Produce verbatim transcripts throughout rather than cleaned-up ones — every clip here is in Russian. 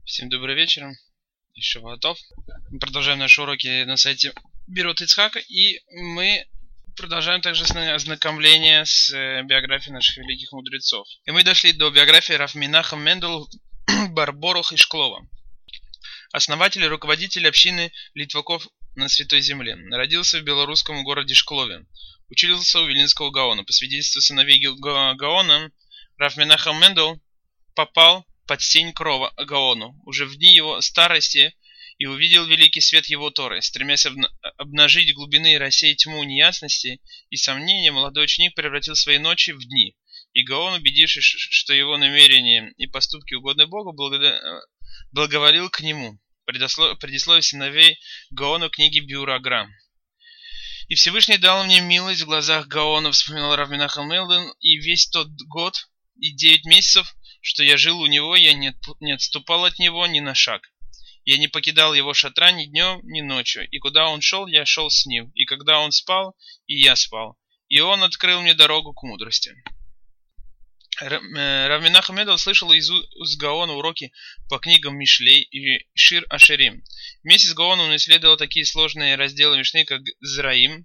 Всем добрый вечер. Еще готов. Мы продолжаем наши уроки на сайте Берут Ицхака. И мы продолжаем также ознакомление с биографией наших великих мудрецов. И мы дошли до биографии Рав Менахем Мендел бар Борух из Шклова, основатель и руководитель общины литваков на Святой Земле. Родился в белорусском городе Шклове. Учился у Вилинского Гаона. По свидетельству сыновей Гаона, Рав Менахем Мендел попал под сень крова Гаону уже в дни его старости и увидел великий свет его Торы. Стремясь обнажить глубины и рассеять тьму неясности и сомнения, молодой ученик превратил свои ночи в дни. И Гаон, убедившись, что его намерения и поступки угодны Богу, благоволил к нему. Предисловие сыновей Гаону книги Бюрагра. И Всевышний дал мне милость в глазах Гаона, вспоминал Рав Менахем Мендел, и весь тот год и девять месяцев, что я жил у него, я не отступал от него ни на шаг. Я не покидал его шатра ни днем, ни ночью. И куда он шел, я шел с ним. И когда он спал, и я спал. И он открыл мне дорогу к мудрости. Рав Менахем Мендел слышал из уст Гаона уроки по книгам Мишлей и Шир Ашерим. Вместе с Гаоном он исследовал такие сложные разделы Мишны, как Зраим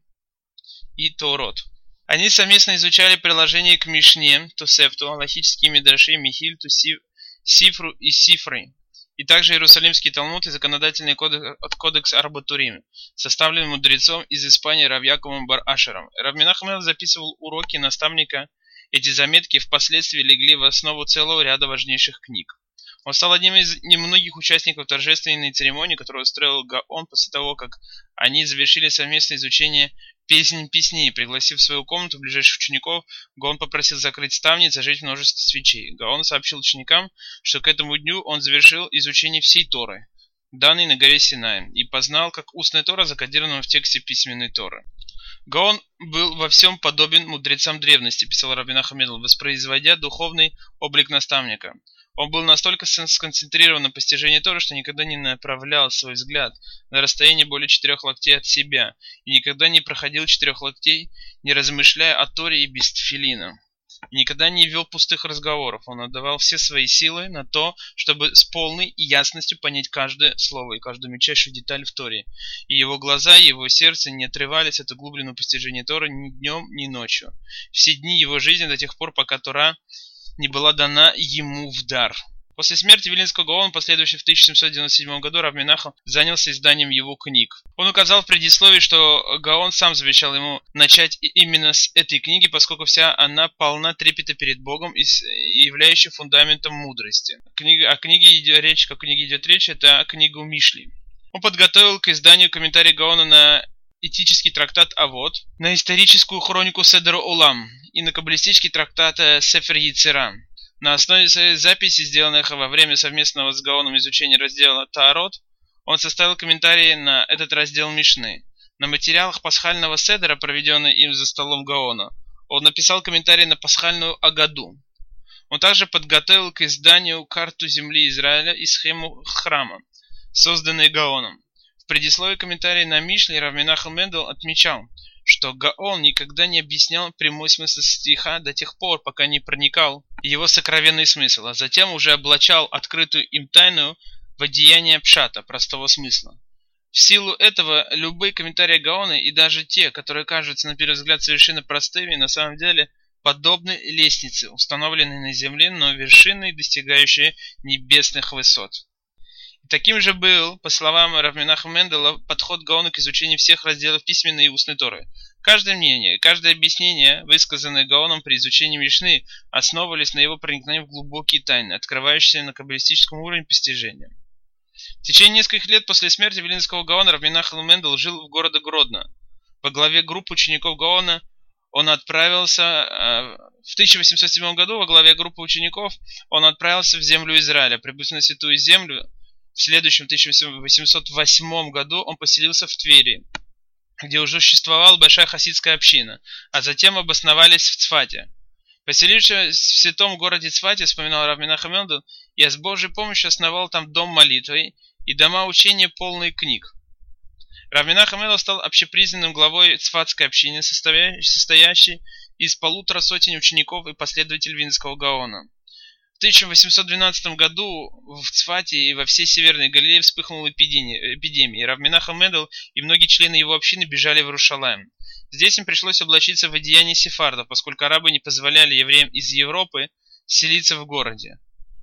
и Торот. Они совместно изучали приложения к Мишне, Тосефту, алахические мидраши, Михиль, Тусиф, Сифру и Сифры, и также Иерусалимский Талмуд и законодательный кодекс, кодекс Арбатурим, составленный мудрецом из Испании Рав Яковом бар Ашером. Рав Менахем Мендел записывал уроки наставника. Эти заметки впоследствии легли в основу целого ряда важнейших книг. Он стал одним из немногих участников торжественной церемонии, которую устроил Гаон после того, как они завершили совместное изучение песнь песней. Пригласив в свою комнату ближайших учеников, Гаон попросил закрыть ставни и зажечь множество свечей. Гаон сообщил ученикам, что к этому дню он завершил изучение всей Торы, данной на горе Синай, и познал, как устная Тора закодирована в тексте письменной Торы. Гаон был во всем подобен мудрецам древности, писал Рав Менахем Мендел, воспроизводя духовный облик наставника. Он был настолько сконцентрирован на постижении Торы, что никогда не направлял свой взгляд на расстояние более четырех локтей от себя, и никогда не проходил четырех локтей, не размышляя о Торе и без тфилина. И никогда не вел пустых разговоров. Он отдавал все свои силы на то, чтобы с полной ясностью понять каждое слово и каждую мельчайшую деталь в Торе. И его глаза, и его сердце не отрывались от углубленного постижения Торы ни днем, ни ночью. Все дни его жизни до тех пор, пока Тора не была дана ему в дар. После смерти Вилинского Гаона, последующей в тысяча семьсот девяносто седьмом году, Рав Менахем занялся изданием его книг. Он указал в предисловии, что Гаон сам завещал ему начать именно с этой книги, поскольку вся она полна трепета перед Богом и являющая фундаментом мудрости. Книга, о книге идет речь, как о книге идет речь, это книгу Мишли. Он подготовил к изданию комментарий Гаона на этический трактат Авот, на историческую хронику Седер Олам и на каббалистический трактат Сефер Яцера. На основе своей записи, сделанных во время совместного с Гаоном изучения раздела Таарот, он составил комментарии на этот раздел Мишны. На материалах пасхального седера, проведенный им за столом Гаона, он написал комментарий на пасхальную Агаду. Он также подготовил к изданию карту земли Израиля и схему храма, созданные Гаоном. В предисловии комментария на Мишли Рав Менахем Мендел отмечал, что Гаон никогда не объяснял прямой смысл стиха до тех пор, пока не проникал в его сокровенный смысл, а затем уже облачал открытую им тайну в одеяние пшата, простого смысла. В силу этого любые комментарии Гаона, и даже те, которые кажутся на первый взгляд совершенно простыми, на самом деле подобны лестнице, установленной на земле, но вершиной, достигающей небесных высот. Таким же был, по словам Рав Менахем Мендела, подход Гаона к изучению всех разделов письменной и устной Торы. Каждое мнение, каждое объяснение, высказанное Гаоном при изучении Мишны, основывались на его проникновении в глубокие тайны, открывающиеся на каббалистическом уровне постижения. В течение нескольких лет после смерти Вилинского Гаона Рав Менахем Мендел жил в городе Гродно. Во главе группы учеников Гаона он отправился в тысяча восемьсот седьмом году, во главе группы учеников он отправился в землю Израиля. Прибыв на Святую Землю, в следующем тысяча восемьсот восьмом году он поселился в Твери, где уже существовала большая хасидская община, а затем обосновались в Цфате. Поселившись в святом городе Цфате, вспоминал Рав Менахем Мендел, я с Божьей помощью основал там дом молитвы и дома учения полные книг. Рав Менахем Мендел стал общепризнанным главой цфатской общины, состоящей из полутора сотен учеников и последователей Вилинского Гаона. В тысяча восемьсот двенадцатом году в Цфате и во всей Северной Галилее вспыхнула эпидемия, и Рав Менахем Мендел и многие члены его общины бежали в Иерушалаим. Здесь им пришлось облачиться в одеяние сефардов, поскольку арабы не позволяли евреям из Европы селиться в городе.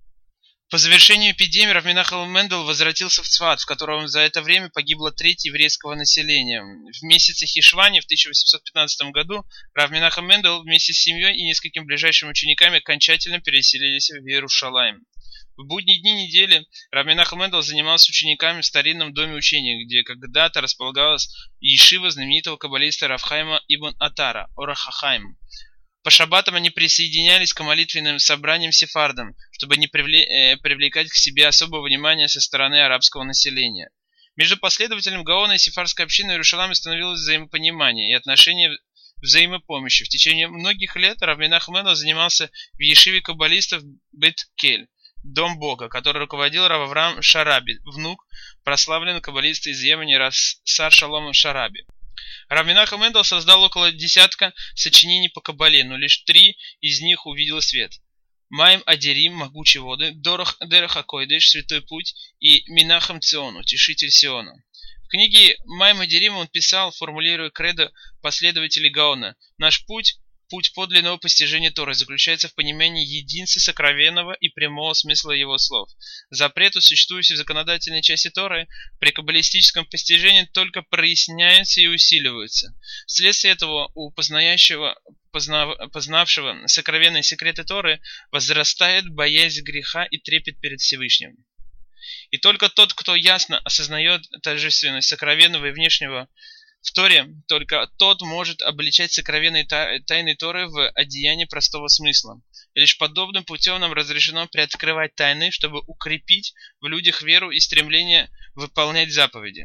По завершению эпидемии Рав Менахем Мендел возвратился в Цфат, в котором за это время погибло треть еврейского населения. В месяце Хишвани в тысяча восемьсот пятнадцатом году Рав Менахем Мендел вместе с семьей и несколькими ближайшими учениками окончательно переселились в Иерушалаим. В будние дни недели Рав Менахем Мендел занимался учениками в старинном доме учения, где когда-то располагалась ешива знаменитого каббалиста Рав Хаима ибн Атара, Ор ха-Хаим. По шаббатам они присоединялись к молитвенным собраниям сефардам, чтобы не привлекать к себе особого внимания со стороны арабского населения. Между последователями Гаона и сефардской общины в Иерушалайме становилось взаимопонимание и отношения взаимопомощи. В течение многих лет Рав Менахем Мендел занимался в ешиве каббалистов Бет-Кель, Дом Бога, который руководил Рав Авраам Шараби, внук прославленного каббалиста из Йемени Рав Сар Шалома Шараби. Рав Менахем Мендел создал около десятка сочинений по Кабале, но лишь три из них увидели свет. Маим Адерим, Могучие воды, Дорох Дерех ха-Койдеш, Святой путь и Минахем Циону, Утешитель Сиона. В книге Маим Адерим он писал, формулируя кредо последователей Гаона: «Наш путь, путь подлинного постижения Торы, заключается в понимании единства сокровенного и прямого смысла его слов. Запреты, существующие в законодательной части Торы, при каббалистическом постижении только проясняются и усиливаются. Вследствие этого у познающего, познав, познавшего сокровенные секреты Торы возрастает боязнь греха и трепет перед Всевышним. И только тот, кто ясно осознает торжественность сокровенного и внешнего в Торе, только тот может обличать сокровенные тайны Торы в одеянии простого смысла. И лишь подобным путем нам разрешено приоткрывать тайны, чтобы укрепить в людях веру и стремление выполнять заповеди.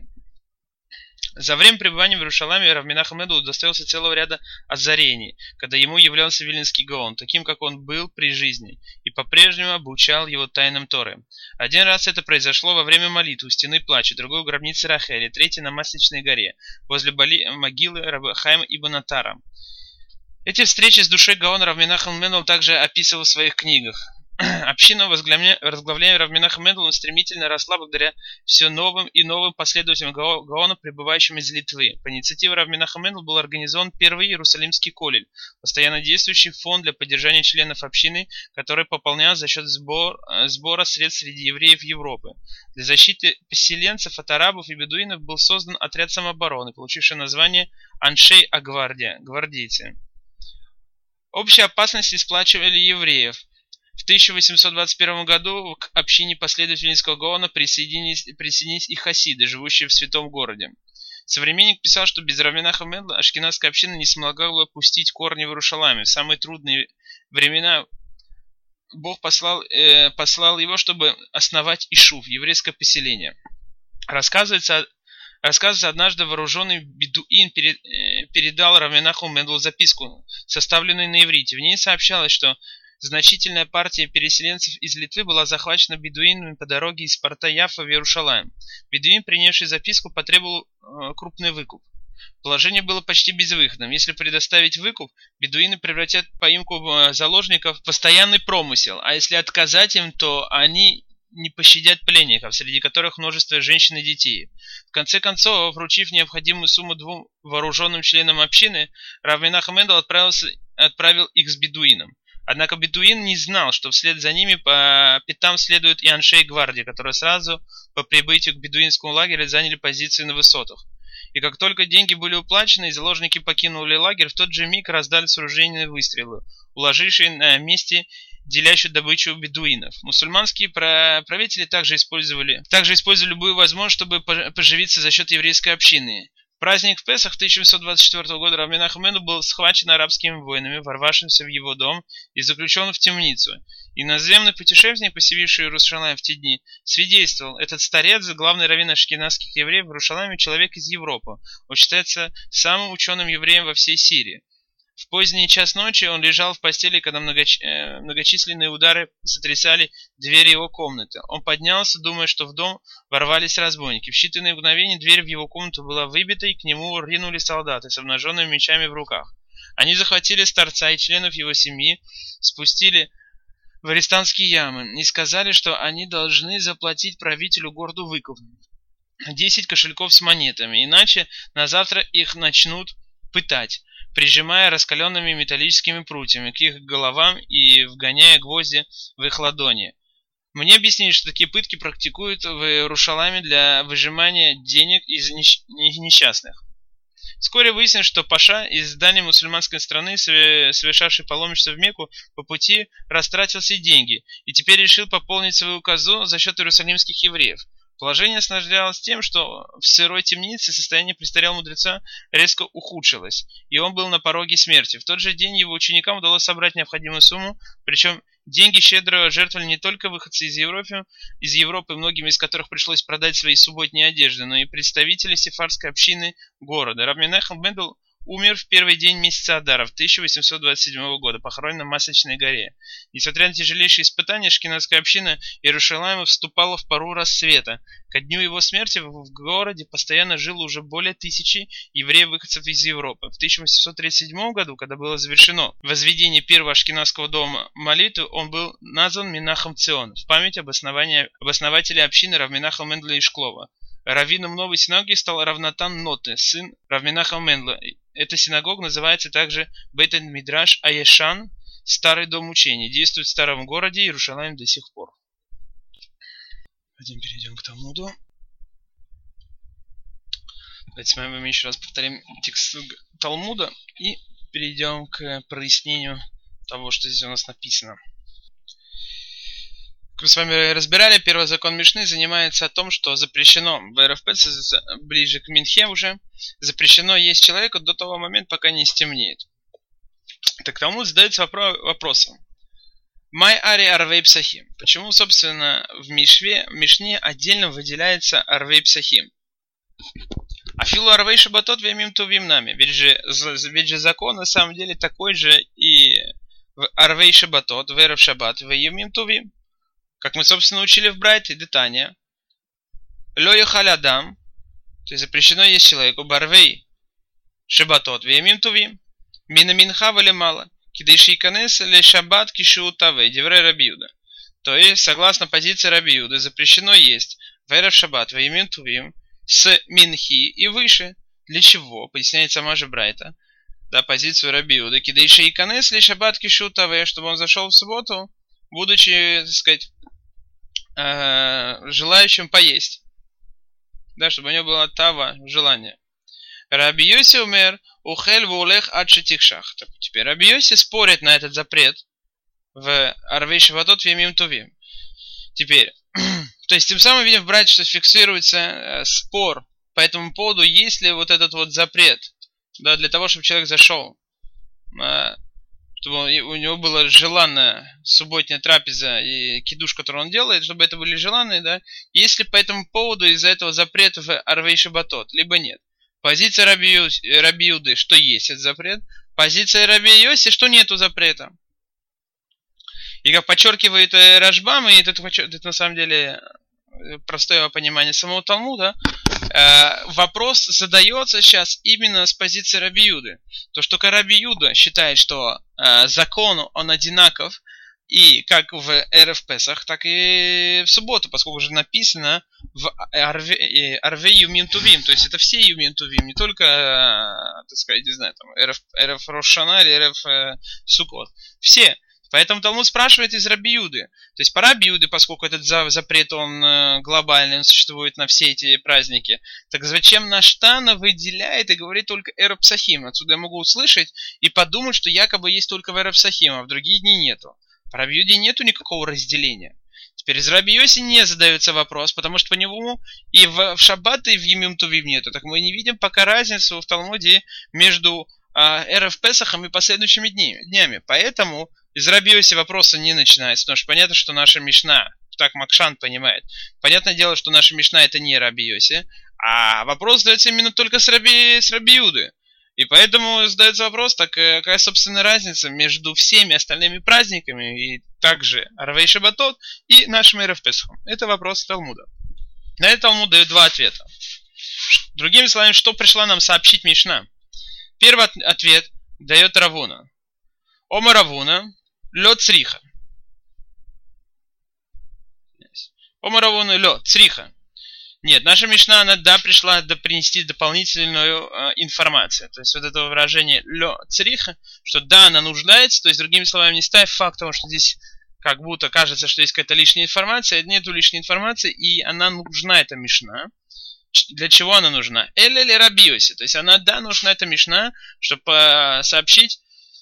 За время пребывания в Иерушалайме Рав Менахем Мендел удостоился целого ряда озарений, когда ему являлся Виленский Гаон, таким, как он был при жизни, и по-прежнему обучал его тайнам Торы. Один раз это произошло во время молитвы у стены плача, другой в гробнице Рахели, третий на Масличной горе, возле могилы Раби Хаима ибн Атара. Эти встречи с душой Гаона Рав Менахем Мендел также описывал в своих книгах. Община, возглавляемая Рав Менахем Менделом, стремительно росла благодаря все новым и новым последователям Гаона, прибывающим из Литвы. По инициативе Рав Менахем Мендел был организован первый Иерусалимский колледж, постоянно действующий фонд для поддержания членов общины, который пополнялся за счет сбор, сбора средств среди евреев Европы. Для защиты поселенцев от арабов и бедуинов был создан отряд самообороны, получивший название Аншей Агвардия, гвардейцы. Общие опасности сплачивали евреев. В тысяча восемьсот двадцать первом году к общине последователей Гаона присоединились, присоединились и хасиды, живущие в святом городе. Современник писал, что без Рав Менахем Мендела ашкеназская община не смогла бы пустить корни в Иерушалайме. В самые трудные времена Бог послал, э, послал его, чтобы основать Ишув, еврейское поселение. Рассказывается, рассказывается однажды вооруженный бедуин перед, э, передал Рав Менахему Менделу записку, составленную на иврите. В ней сообщалось, что значительная партия переселенцев из Литвы была захвачена бедуинами по дороге из порта Яффа в Иерушалайм. Бедуин, принявший записку, потребовал э, крупный выкуп. Положение было почти безвыходным. Если предоставить выкуп, бедуины превратят поимку заложников в постоянный промысел, а если отказать им, то они не пощадят пленников, среди которых множество женщин и детей. В конце концов, вручив необходимую сумму двум вооруженным членам общины, Рав Менахем Мендел отправился, отправил их с бедуином. Однако бедуин не знал, что вслед за ними по пятам следует и аншей гвардии, которые сразу по прибытию к бедуинскому лагерю заняли позиции на высотах. И как только деньги были уплачены и заложники покинули лагерь, в тот же миг раздались оружейные выстрелы, уложившие на месте делящую добычу бедуинов. Мусульманские правители также использовали, также использовали любую возможность, чтобы поживиться за счет еврейской общины. В праздник в Песах тысяча восемьсот двадцать четвёртого года Рав Менахем Мендел был схвачен арабскими воинами, ворвавшимися в его дом и заключен в темницу. Иноземный путешественник, поселивший Иерусалим в те дни, свидетельствовал: этот старец, главный раввин ашкеназских евреев в Иерусалиме, человек из Европы. Он считается самым ученым евреем во всей Сирии. В поздний час ночи он лежал в постели, когда многоч... многочисленные удары сотрясали двери его комнаты. Он поднялся, думая, что в дом ворвались разбойники. В считанные мгновения дверь в его комнату была выбита, и к нему ринули солдаты с обнаженными мечами в руках. Они захватили старца и членов его семьи, спустили в арестантские ямы и сказали, что они должны заплатить правителю города выкуп десять кошельков с монетами, иначе на завтра их начнут пытать, прижимая раскаленными металлическими прутьями к их головам и вгоняя гвозди в их ладони. Мне объяснили, что такие пытки практикуют в Иерушалайме для выжимания денег из несчастных. Вскоре выяснилось, что паша из дальней мусульманской страны, совершавший паломничество в Мекку, по пути растратил все деньги и теперь решил пополнить свою казну за счет иерусалимских евреев. Положение осложнялось тем, что в сырой темнице состояние престарелого мудреца резко ухудшилось, и он был на пороге смерти. В тот же день его ученикам удалось собрать необходимую сумму, причем деньги щедро жертвовали не только выходцы из Европы, из Европы, многим из которых пришлось продать свои субботние одежды, но и представители сефардской общины города. Рав Менахем Мендел умер в первый день месяца Адара в тысяча восемьсот двадцать седьмого года, похоронен на Масличной горе. Несмотря на тяжелейшие испытания, ашкеназская община Иерушалайма вступала в пору рассвета. Ко дню его смерти в городе постоянно жило уже более тысячи евреев-выходцев из Европы. В тысяча восемьсот тридцать седьмом году, когда было завершено возведение первого ашкеназского дома молитвы, он был назван Менахем Цион в память об основании обоснователя общины Рав Менахема Мендела и Шклова. Раввином новой синагоги стал Рав Натан Ноте, сын Рав Менахема Мендела. Эта синагога называется также Бейт-Мидраш Аяшан, старый дом учения. Действует в старом городе Иерушалайм до сих пор. Пойдем перейдем к Талмуду. Давайте с вами еще раз повторим текст Талмуда и перейдем к прояснению того, что здесь у нас написано. Как мы с вами разбирали, первый закон Мишны занимается о том, что запрещено в Эрев Песах, ближе к Минхе уже, запрещено есть человеку до того момента, пока не стемнеет. Так Талмуд задается вопросом. Май ари арвей псахим. Почему, собственно, в Мишве, в Мишне отдельно выделяется арвей псахим? Афилу арвей шабатот вемим тувим нами. Ведь же, ведь же закон на самом деле такой же и в арвей шабатот, в эрев шаббат, вемим тувим. Как мы, собственно, учили в Брайте, Детания. Ло яхаль адам, то есть запрещено есть человеку, барвей шабатот, вемим тувим, мина минха вале мало, кидыши иканес ле шаббат кишиутаве, деврей Раби Юда. То есть, согласно позиции Раби Юды, запрещено есть в эрев шаббат, вемим тувим, с минхи и выше. Для чего? Поясняет сама же Брайта, да, позицию Раби Юды, кидыши иканес ле шаббат кишиутаве, чтобы он зашел в субботу, будучи, так сказать, желающим поесть. Да, чтобы у него было тава, желание. Раби Йоси умер, ухель вулех адшитикшах. Теперь Раби Йоси спорит на этот запрет в арвей шабатот вемим тувим. Теперь, то есть тем самым видим в Брайте, что фиксируется э, спор по этому поводу, есть ли вот этот вот запрет, да, для того, чтобы человек зашел, э, чтобы у него была желанная субботняя трапеза и кидуш, который он делает, чтобы это были желанные, да, есть ли по этому поводу из-за этого запрет в арвей шабатот, либо нет. Позиция Раби, Ю, Раби Юды, что есть этот запрет, позиция Раби Йоси, что нету запрета. И как подчеркивает Рашбам, и это, это на самом деле простое понимание самого Талмуда, э, вопрос задается сейчас именно с позиции Раби Юды. То, что Раби Юда считает, что э, закон он одинаков и как в Эрев Песах, так и в субботу, поскольку уже написано в Арве, Арве Юмим Тувим, то есть это все Юмим Тувим, не только, э, так сказать, не знаю, там, Эрев, Эрев Рош Шана или Эрев э, Суккот, все. Поэтому Талмуд спрашивает из Раби Юды. То есть по Раби Юды, поскольку этот запрет он глобальный, он существует на все эти праздники, так зачем Наштана выделяет и говорит только Эрев Псахим? Отсюда я могу услышать и подумать, что якобы есть только в Эрев Псахим, а в другие дни нету. По Раби Юде нету никакого разделения. Теперь из Раби Йоси не задается вопрос, потому что по нему и в, в Шаббат, и в Йомим Товим нету. Так мы не видим пока разницу в Талмуде между э, Эрев Песахом и последующими днями. днями. Поэтому из Раби Йоси вопроса не начинается, потому что понятно, что наша Мишна, так Макшан понимает, понятное дело, что наша Мишна это не Раби Йоси, а вопрос задается именно только с Раби, с Раби Юды. И поэтому задается вопрос, так какая, собственно, разница между всеми остальными праздниками, и также Арвей Шабатот, и нашим Эрев Песахом. Это вопрос Талмуда. На это Талмуд дает два ответа. Другими словами, что пришла нам сообщить Мишна? Первый ответ дает Равуна. Ома Равуна, лед цриха. Омар Равуну лё, цриха. Нет, наша Мишна, она, да, пришла да, принести дополнительную э, информацию. То есть вот это выражение лё цриха, что да, она нуждается, то есть другими словами, не ставь факт того, что здесь как будто кажется, что есть какая-то лишняя информация, нету лишней информации, и она нужна, эта Мишна. Для чего она нужна? Эль или Рабиоси. То есть она, да, нужна, эта Мишна, чтобы э, сообщить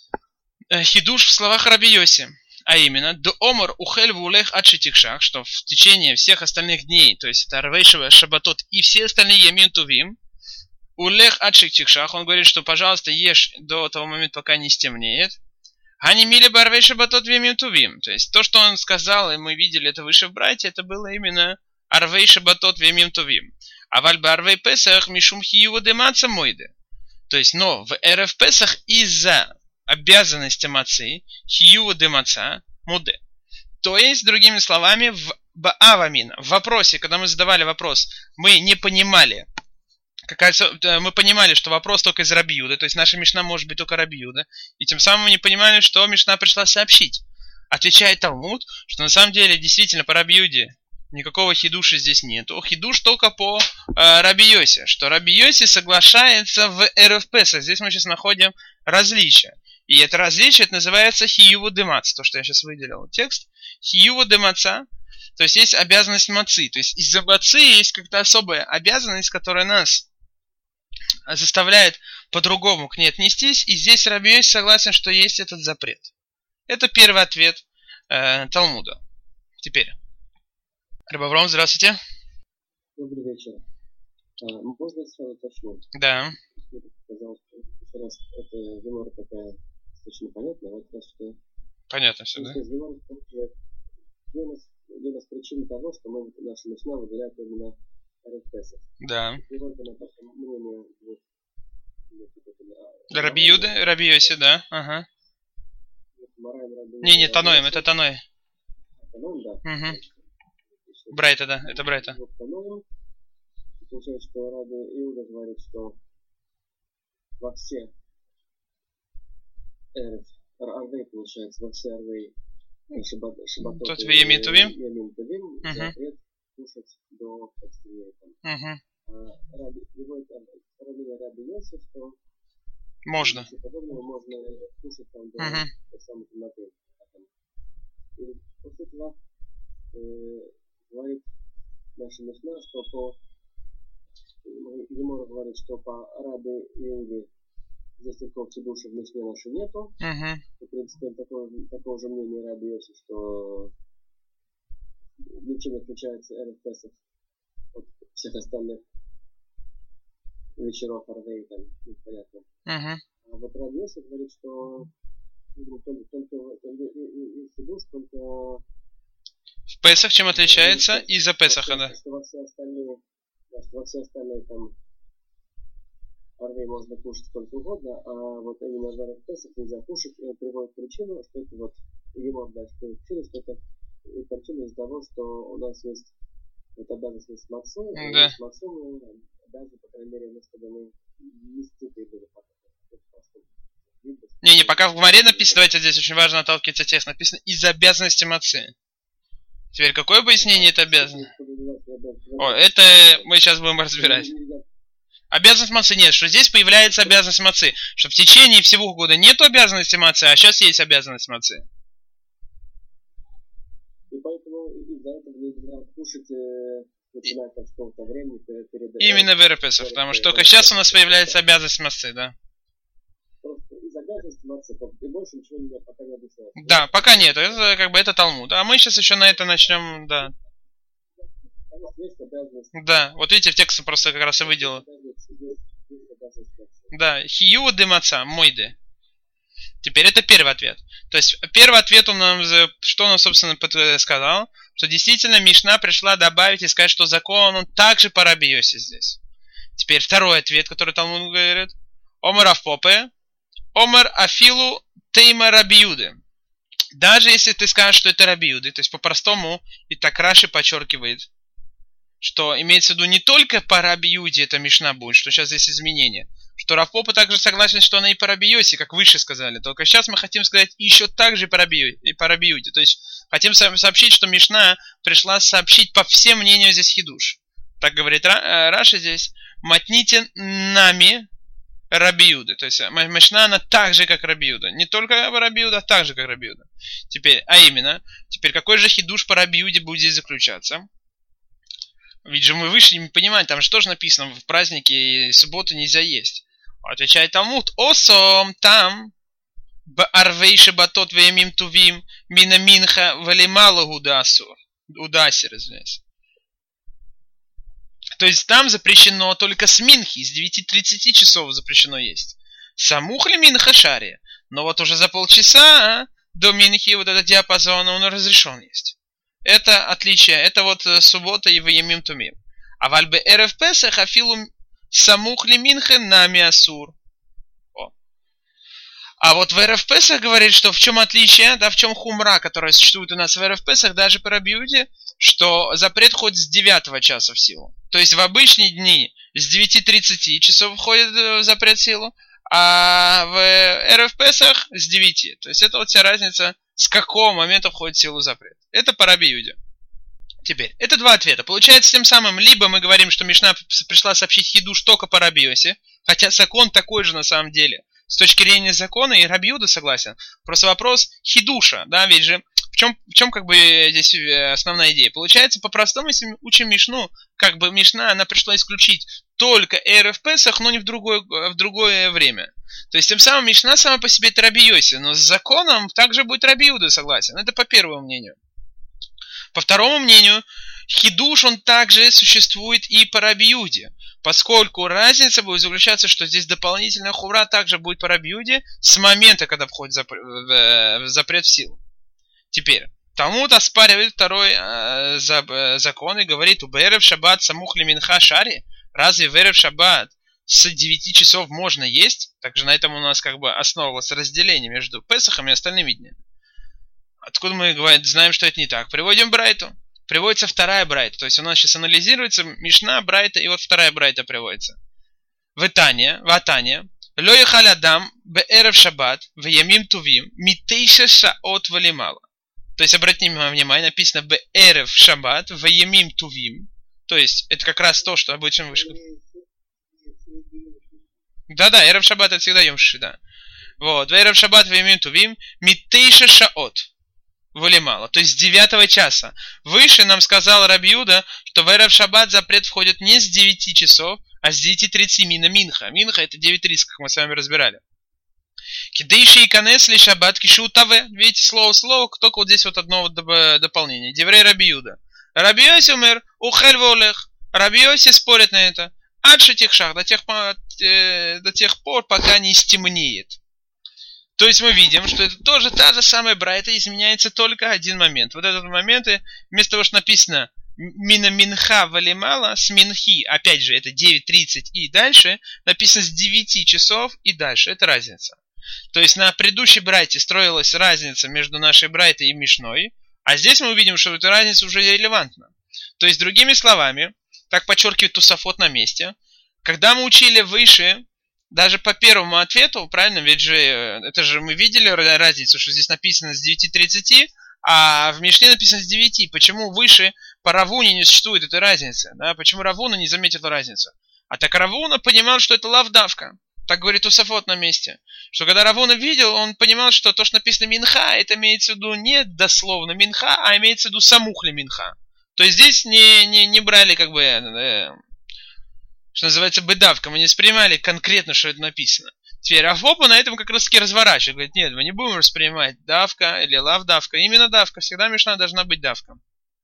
э, хидуш в словах Рабиоси. А именно, до омар ухель вулех адшитикшах, что в течение всех остальных дней, то есть это арвейшева шабатот и все остальные ямин тувим, улех адшитикшах, он говорит, что, пожалуйста, ешь до того момента, пока не стемнеет. Они мили бы арвей шабатот ямин тувим. То есть то, что он сказал, и мы видели это выше в брате, это было именно арвей шабатот ямин тувим. А вальба арвей песах мишум хиюва демаца мойде. То есть, но в эрф песах из-за обязанности мацы, хиюва де маца, муде. То есть, другими словами, в баавамин, в вопросе, когда мы задавали вопрос, мы не понимали, какая, мы понимали, что вопрос только из Раби Юды, то есть наша Мишна может быть только Раби Юда, и тем самым мы не понимали, что Мишна пришла сообщить. Отвечает Талмуд, что на самом деле действительно по Раби Юде никакого хидуша здесь нету. Хидуш только по э, Раби Йосе, что Раби Йосе соглашается в эрф песах. Здесь мы сейчас находим различия. И это различие это называется хиюва де мац, то, что я сейчас выделил текст. Хиюва де маца, то есть есть обязанность мацы. То есть из-за мацы есть как-то особая обязанность, которая нас заставляет по-другому к ней отнестись. И здесь Раби Йоси согласен, что есть этот запрет. Это первый ответ э, Талмуда. Теперь. Рабби Авраам, здравствуйте. Добрый вечер. А, можно сразу уточнить? Да. Казалось, что раз это Гемора такая достаточно понятная, вот раз что... Понятно все, да? Гемора, где у нас причина того, что мы, наша Мишна выделяет именно РФСов. Да. Гемора, на таком мнении... Раби Юда, Раби Йоси, да. Ага. Не, не, Таноим, это Таной. Таноим, да. Угу. Брайта, да, это Брайта. Получается, что Раби Иуда говорит, что во все эрф, арвей, получается, во все арвей шабатот Тут в Ямин Тувим? Ямин Тувим запрет кушать до подстреления. Раби Раби Йоси, что можно. Если подобного можно кушать там до uh-huh. самой темноты. И после этого э, говорит наша Мишна, что по Гемора говорит, что по Раби Иуде здесь никакого хидуша в Мишне нашей нету. Uh-huh. И, в принципе, такого, такого же мнения Раби Йоси, что ничем не отличается эрф песах от всех остальных вечеров Арвей, там, непонятно. Uh-huh. А вот Раби Йоси говорит, что ну, только, только, только и хидуш, только... В Песах чем отличается? Что, из-за Песаха, что, да. Что во все остальные, да, что во все остальные там Арвей можно кушать сколько угодно, а вот именно в Песах нельзя кушать, и он приводит причину, что это вот ему дать причину, что это и причина из-за того, что у нас есть вот обязанность есть мацу, да. С мацу мы обязаны, по крайней мере, чтобы мы нести прибыли пока. Не, не, пока в Гмаре написано, давайте здесь очень важно отталкиваться текст, написано из обязанности мацы. Теперь какое пояснение это обязанность? О, это мы сейчас будем разбирать. Обязанность мацы нет, что здесь появляется обязанность мацы, что в течение всего года нет обязанности мацы, а сейчас есть обязанность мацы. И поэтому из-за этого нельзя кушать, начиная с какого-то времени перед... Именно в эрф песах, потому что только сейчас у нас появляется обязанность мацы, да. Из обязанности мацы, и больше ничего не, пока не объясняется. Да, пока нет, это как бы это Талмуд. А мы сейчас еще на это начнем, да. Да, вот видите, в тексте просто как раз и выделил. Да, хию де маца, мойде. Теперь это первый ответ. То есть первый ответ он нам, что он нам, собственно, сказал, что действительно Мишна пришла добавить и сказать, что закон он также по Раби Йоси здесь. Теперь второй ответ, который Талмуд говорит. Омар Авпопе, Омар Афилу Тейма Раби Юды. Даже если ты скажешь, что это Раби Юды, то есть по-простому, и так Раши подчеркивает, что имеется в виду не только по Раби Юде эта Мишна будет, что сейчас здесь изменение, что Рав Попа также согласен, что она и по Раби Йоси, как выше сказали. Только сейчас мы хотим сказать еще так же и по Раби Юде. То есть хотим сообщить, что Мишна пришла сообщить по всем мнениям здесь хидуш. Так говорит Раши здесь. Матните нами Раби Юде. То есть Мишна она так же, как Раби Юда. Не только Раби Юда, а так же, как Раби Юда. Теперь, а именно, теперь какой же хидуш по Раби Юде будет здесь заключаться? Ведь же мы выше не понимаем, там же тоже написано, в праздники и субботу нельзя есть. Отвечает Талмуд, осом там, б'арвей шабатот веямим тувим, мина минха валимала гудасур. Удасир, извиняюсь. То есть там запрещено только с минхи, с девяти тридцати часов запрещено есть. Самухли минха шари. Но вот уже за полчаса а, до минхи вот этот диапазон, он разрешен есть. Это отличие, это вот суббота и ваямим тумим. А в альбе эрев песах афилу самухли минха нами асур. А вот в эрев песах говорит, что в чем отличие, да, в чем хумра, которая существует у нас в эрев песах, даже по Раби Юде, что запрет входит с девятого часа в силу. То есть в обычные дни с девяти тридцати часов входит запрет в силу, а в эрев песах с девяти. То есть это вот вся разница, с какого момента входит в силу запрет. Это по Раби Юде. Теперь, это два ответа. Получается, тем самым, либо мы говорим, что Мишна пришла сообщить хидуш только по Раби Йоси, хотя закон такой же на самом деле. С точки зрения закона, и Раби Юда согласен. Просто вопрос хидуша, да, ведь же, в чем, в чем как бы здесь основная идея? Получается, по-простому, если мы учим Мишну, как бы Мишна, она пришла исключить только эрев песах, но не в другое, в другое время. То есть, тем самым Мишна сама по себе это Раби Йоси, но с законом также будет Раби Юда согласен. Это по первому мнению. По второму мнению, хидуш, он также существует и по Раби Юде, поскольку разница будет заключаться, что здесь дополнительная хура также будет по Раби Юде с момента, когда входит запрет в силу. Теперь, Талмуд оспаривает второй э, закон и говорит, у Б'эрев шаббат самух леминха шари, разве в эрев шаббат с девяти часов можно есть? Также на этом у нас как бы основывалось разделение между Песахом и остальными днями. Откуда мы знаем, что это не так? Приводим Брайту. Приводится вторая Брайта. То есть у нас сейчас анализируется Мишна, Брайта, и вот вторая Брайта приводится. В Итане, в Атане, Ло яхаль адам б'эрев шаббат в'ямим тувим митейша шаот валимала. То есть, обратите внимание, написано б'эрев шаббат в'ямим тувим. То есть, это как раз то, что обычно выше. Да-да, эрев шаббат это всегда йом шиши, да. Вот, в'эрев шаббат в'ямим тувим митейша шаот валимала. То есть, с девятого часа. Выше нам сказал Раби Юда, что в эрев шаббат запрет входит не с девяти часов, а с девяти тридцати мина минха. Минха это девять тридцать, как мы с вами разбирали. Кидейши и канес ли шаббат кишу таве. Видите, слово слово, только вот здесь вот одно вот дополнение. Деврей Раби Юда. Раби Йоси умер, ухель волех. Раби Йоси спорит на это. Адши тихшах, до тех, до тех пор, пока не стемнеет. То есть мы видим, что это тоже та же самая брайта, изменяется только один момент. Вот этот момент, вместо того, что написано мина минха валимала, с минхи, опять же, это девять тридцать и дальше, написано с девяти часов и дальше. Это разница. То есть на предыдущей брайте строилась разница между нашей брайтой и Мишной, а здесь мы увидим, что эта разница уже релевантна. То есть, другими словами, так подчеркивает Тосафот на месте, когда мы учили выше, даже по первому ответу, правильно, ведь же, это же мы видели разницу, что здесь написано с девяти тридцати, а в Мишне написано с девяти. Почему выше по Равуне не существует этой разницы? Да? Почему Равуна не заметил разницу? А так Равуна понимал, что это лавдавка. Так говорит Тосафот на месте. Что когда Равуна видел, он понимал, что то, что написано минха, это имеется в виду не дословно минха, а имеется в виду самухли минха. То есть здесь не, не, не брали как бы, э, что называется, бедавка. Мы не воспринимали конкретно, что это написано. Теперь Рав Попа на этом как раз таки разворачивает. Говорит, нет, мы не будем воспринимать давка или лав-давка. Именно давка. Всегда Мишна должна быть давка.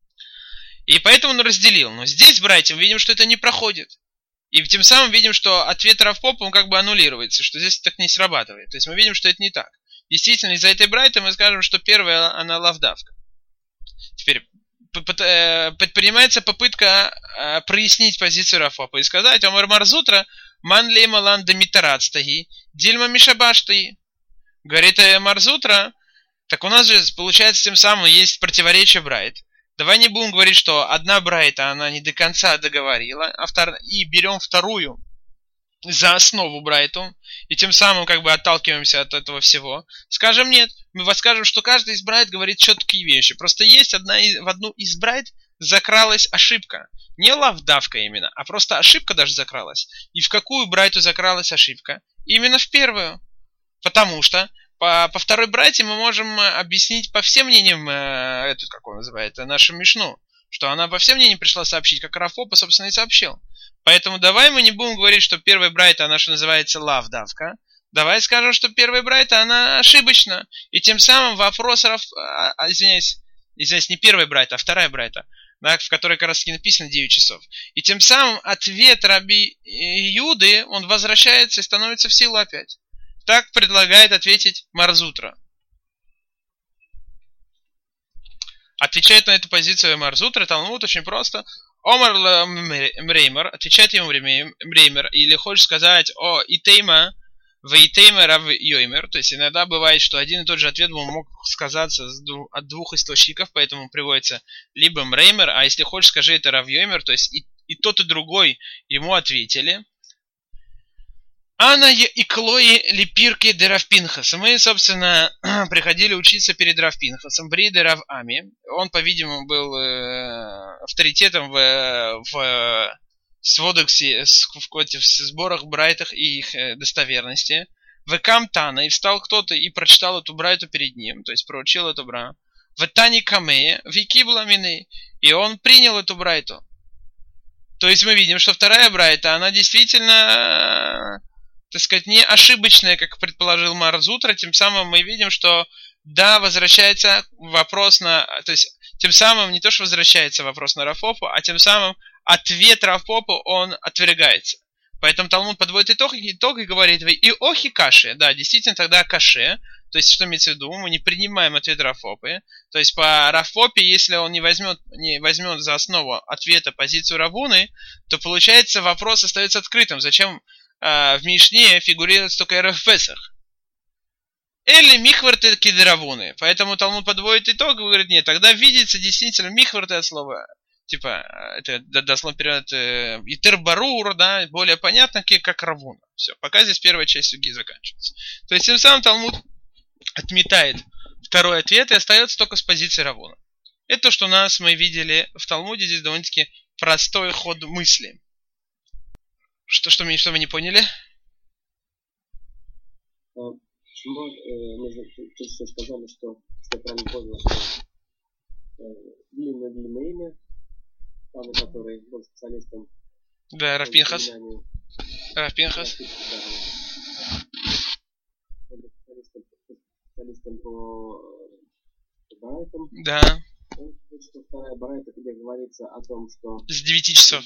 И поэтому он разделил. Но здесь, братья, мы видим, что это не проходит. И тем самым видим, что ответ Рав Попа, он как бы аннулируется, что здесь так не срабатывает. То есть мы видим, что это не так. Действительно, из-за этой брайты мы скажем, что первая, она лавдавка. Теперь предпринимается попытка прояснить позицию Рав Попа и сказать, Омар Марзутра, ман лейма ланда митарацтаги, дильма мишабаштаги. Говорит Марзутра, так у нас же получается тем самым есть противоречие брайт. Давай не будем говорить, что одна брайта, она не до конца договорила, а втор... и берем вторую, за основу Брайту, и тем самым как бы отталкиваемся от этого всего. Скажем нет, мы вас скажем, что каждый из Брайт говорит четкие вещи. Просто есть одна из, в одну из Брайт закралась ошибка. Не лавдавка именно, а просто ошибка даже закралась. И в какую Брайту закралась ошибка? Именно в первую. Потому что по, по второй Брайте мы можем объяснить по всем мнениям, э, эту, как он называет, нашу Мишну, что она по всем мнениям пришла сообщить, как Рав Попа, собственно, и сообщил. Поэтому давай мы не будем говорить, что первая Брайта, она что называется лавдавка. Давай скажем, что первая Брайта, она ошибочна. И тем самым вопрос, Рав, а, извиняюсь, извиняюсь, не первая Брайта, а вторая Брайта, да, в которой как раз таки написано девять часов. И тем самым ответ Раби Юды, он возвращается и становится в силу опять. Так предлагает ответить Марзутра. Отвечает на эту позицию Марзутра, Талмуд очень просто. Омар Мреймер, отвечает ему Мреймер, или хочешь сказать о Итейма, в Итейма Рав Йоймер, то есть иногда бывает, что один и тот же ответ мог сказаться от двух источников, поэтому приводится либо Мреймер, а если хочешь, скажи это Рав Йоймер, то есть и, и тот, и другой ему ответили. Ана и Клои Липирки де Рав Пинхас. Мы, собственно, приходили учиться перед Рав Пинхасом, Бриде Рав Ами. Он, по-видимому, был э, авторитетом в, в сводексе, в, в сборах Брайтах и их э, достоверности. В Камтана, и встал кто-то и прочитал эту Брайту перед ним, то есть проучил эту Брайту. В Тани Камее, в Икибламины, и он принял эту Брайту. То есть мы видим, что вторая Брайта, она действительно, так сказать, не ошибочная, как предположил Марзутра. Тем самым мы видим, что да, возвращается вопрос на... То есть тем самым не то, что возвращается вопрос на Рав Попу, а тем самым ответ Рав Попу, он отвергается. Поэтому Талмуд подводит итог, итог и говорит: и охи каши. Да, действительно тогда каше. То есть что имеется в виду? Мы не принимаем ответ Рав Попы. То есть по Рав Попе, если он не возьмет, не возьмет за основу ответа позицию Равуны, то получается вопрос остается открытым. Зачем э, в Мишне фигурирует только Эрев Песах? Или михварты кидеравуны. Поэтому Талмуд подводит итог и говорит: нет, тогда видится действительно михварты от слова. Типа, это дословно перевод э, итербарур, да, более понятно, как равуна. Все, пока здесь первая часть суги заканчивается. То есть тем самым Талмуд отметает второй ответ и остается только с позиции равуна. Это то, что у нас мы видели в Талмуде, здесь довольно-таки простой ход мысли. Что, что, мы, что мы не поняли? Почему э, мы же сказали, что, что я правильно понял, что э, длинное-длинное имя, там, который был специалистом. Да, Рав Пинхас. Рав Пинхас. Специалистом, специалистом по Барайтам. Да. Он говорит, что вторая Барайта, где говорится о том, что... С девяти часов.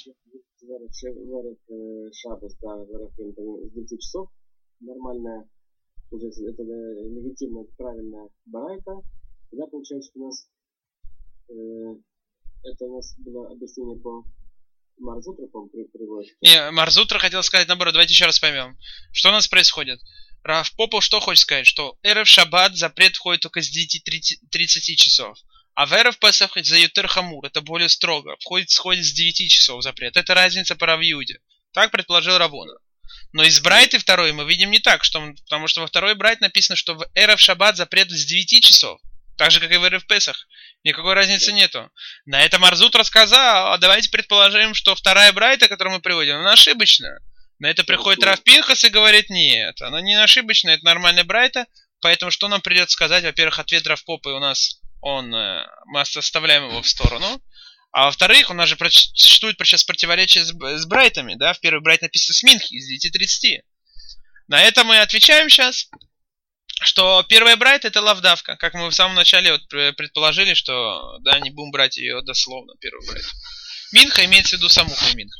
Шаббат, да, с девяти часов. Нормальная, уже это легитимная, правильная Барайта. Тогда получается, что у нас... Э, это у нас было объяснение по Марзутра, по-моему, приводит. Не, Марзутра хотел сказать наоборот. Давайте еще раз поймем. Что у нас происходит? Рав Попов что хочет сказать? Что Эрев Шаббат запрет входит только с девяти тридцати часов. А в Эрев Песах за Ютер Хамур, это более строго, входит, сходит с девяти часов запрет. Это разница по Рав Юде. Так предположил Равона. Но из Брайты второй мы видим не так, что, потому что во второй Брайт написано, что в Эрев Шаббат запрет с девяти часов. Так же, как и в Эрев Песах. Никакой разницы нету. На это Марзут рассказал, а давайте предположим, что вторая Брайта, которую мы приводим, она ошибочная. На это приходит Рав Пинхас и говорит: нет, она не ошибочная, это нормальная Брайта. Поэтому что нам придется сказать? Во-первых, ответ Рав Попы у нас, он, мы оставляем его в сторону. А во-вторых, у нас же существует сейчас противоречие с, с Брайтами. Да? В первый Брайт написано с Минхи, с девяти тридцати. На это мы отвечаем сейчас, что первая Брайт это лавдавка. Как мы в самом начале вот предположили, что да, не будем брать ее дословно, первую Брайт. Минха имеется в виду саму Минха.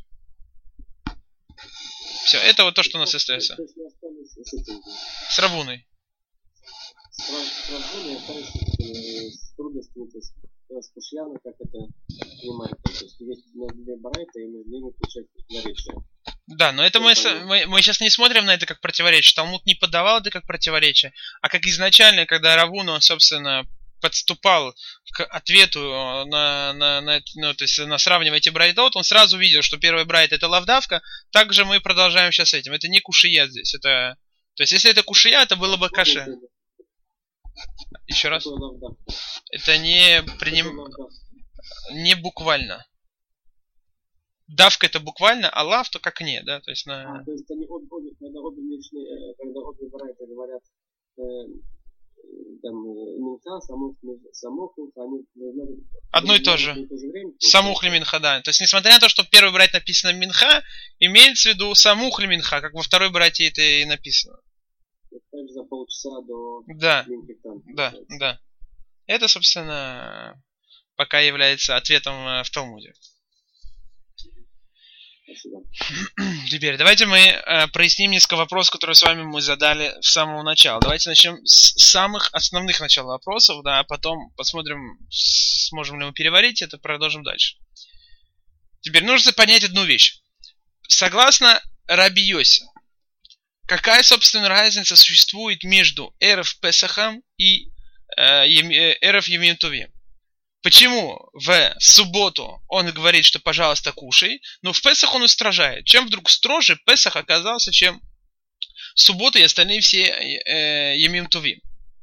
Все, это вот то, что у нас остается. С Равуной. С Равуной остались с трудностями, то есть с Кушьяна, как это понимать. То есть есть две Барайта, и между ними получается противоречие. Да, но это мы, мы, мы сейчас не смотрим на это как противоречие. Талмуд не подавал это как противоречие, а как изначально, когда Равуну, собственно, подступал к ответу на, на, на, ну, то есть на сравнивая эти брайтот, он сразу видел, что первый брайт это лавдавка, также мы продолжаем сейчас с этим. Это не кушия здесь, это... То есть если это кушия, это было бы каша. Еще раз. Это не приним... не буквально. Давка это буквально, а лав то как не, да, то есть на... А, то есть они обе, обе, когда обе личные, когда обе брайты говорят э, там минха, самух, самух, они должны... Одно и то же. Самух ли минха, да. То есть несмотря на то, что в первой брать написано минха, имеется в виду самух ли минха, как во второй брате это и написано. Так за полчаса до... Да, минхитан, да, да. Это, собственно, пока является ответом в Талмуде. Спасибо. Теперь давайте мы э, проясним несколько вопросов, которые с вами мы задали с самого начала. Давайте начнем с самых основных начал вопросов, да, а потом посмотрим, сможем ли мы переварить это, продолжим дальше. Теперь нужно понять одну вещь. Согласно Раби Йоси, какая, собственно, разница существует между Эрев Песахом и э, Эрев Йомим Товим? Почему в субботу он говорит, что пожалуйста кушай, но в Песах он устражает? Чем вдруг строже Песах оказался, чем суббота и остальные все э, Йомим Товим?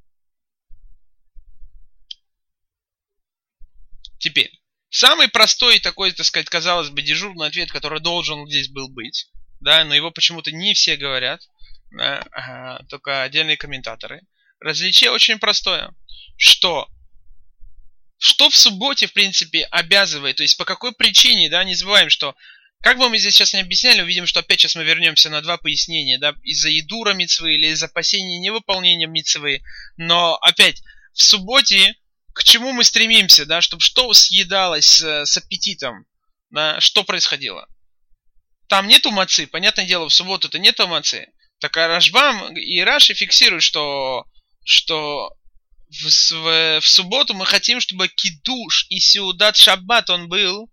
Теперь, самый простой такой, так сказать, казалось бы, дежурный ответ, который должен здесь был быть, да, но его почему-то не все говорят, да, ага, только отдельные комментаторы. Различие очень простое, что Что в субботе, в принципе, обязывает, то есть по какой причине, да, не забываем, что, как бы мы здесь сейчас не объясняли, увидим, что опять сейчас мы вернемся на два пояснения, да, из-за едура мицвы или из-за опасения невыполнения мицвы, но опять, в субботе, к чему мы стремимся, да, чтобы что съедалось с, с аппетитом, да, что происходило? Там нету мацы, понятное дело, в субботу-то нету мацы, так а Рашбам и Раши фиксируют, что, что В, в, в субботу мы хотим, чтобы кидуш и сеудат шаббат он был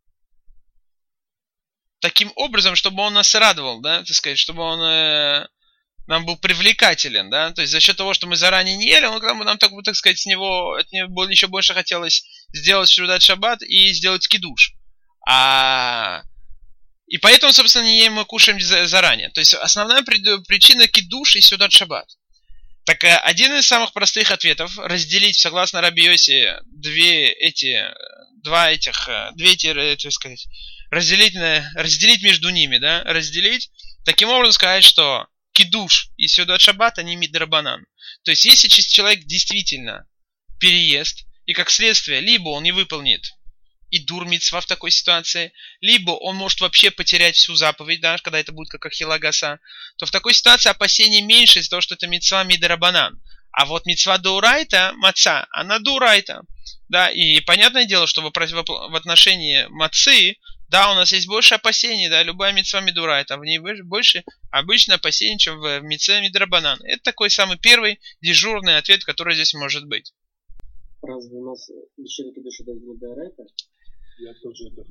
таким образом, чтобы он нас радовал, да, так сказать, чтобы он э, нам был привлекателен, да, то есть за счет того, что мы заранее не ели, он, нам так, так сказать, с него, от него еще больше хотелось сделать сеудат шаббат и сделать кидуш. А... И поэтому, собственно, не ем, мы кушаем заранее. То есть основная причина кидуш и сеудат шаббат. Так один из самых простых ответов разделить, согласно Раби Йоси, две эти, два этих, две эти, так сказать, разделить, разделить между ними, да, разделить, таким образом сказать, что кидуш и сеудат шаббат, они мидрабанан. То есть, если человек действительно переест, и как следствие, либо он не выполнит и дур мицва в такой ситуации, либо он может вообще потерять всю заповедь, да, когда это будет как ахила гаса, то в такой ситуации опасений меньше из-за того, что это мицва мидрабанан. А вот мицва доурайта, маца, она доурайта. Да, и понятное дело, что в, в отношении мацы, да, у нас есть больше опасений, да, любая мицва мидурайта, в ней больше обычно опасений, чем в мицве мидрабанан. Это такой самый первый дежурный ответ, который здесь может быть. Разве у нас вечерники души доурайта? Я тоже это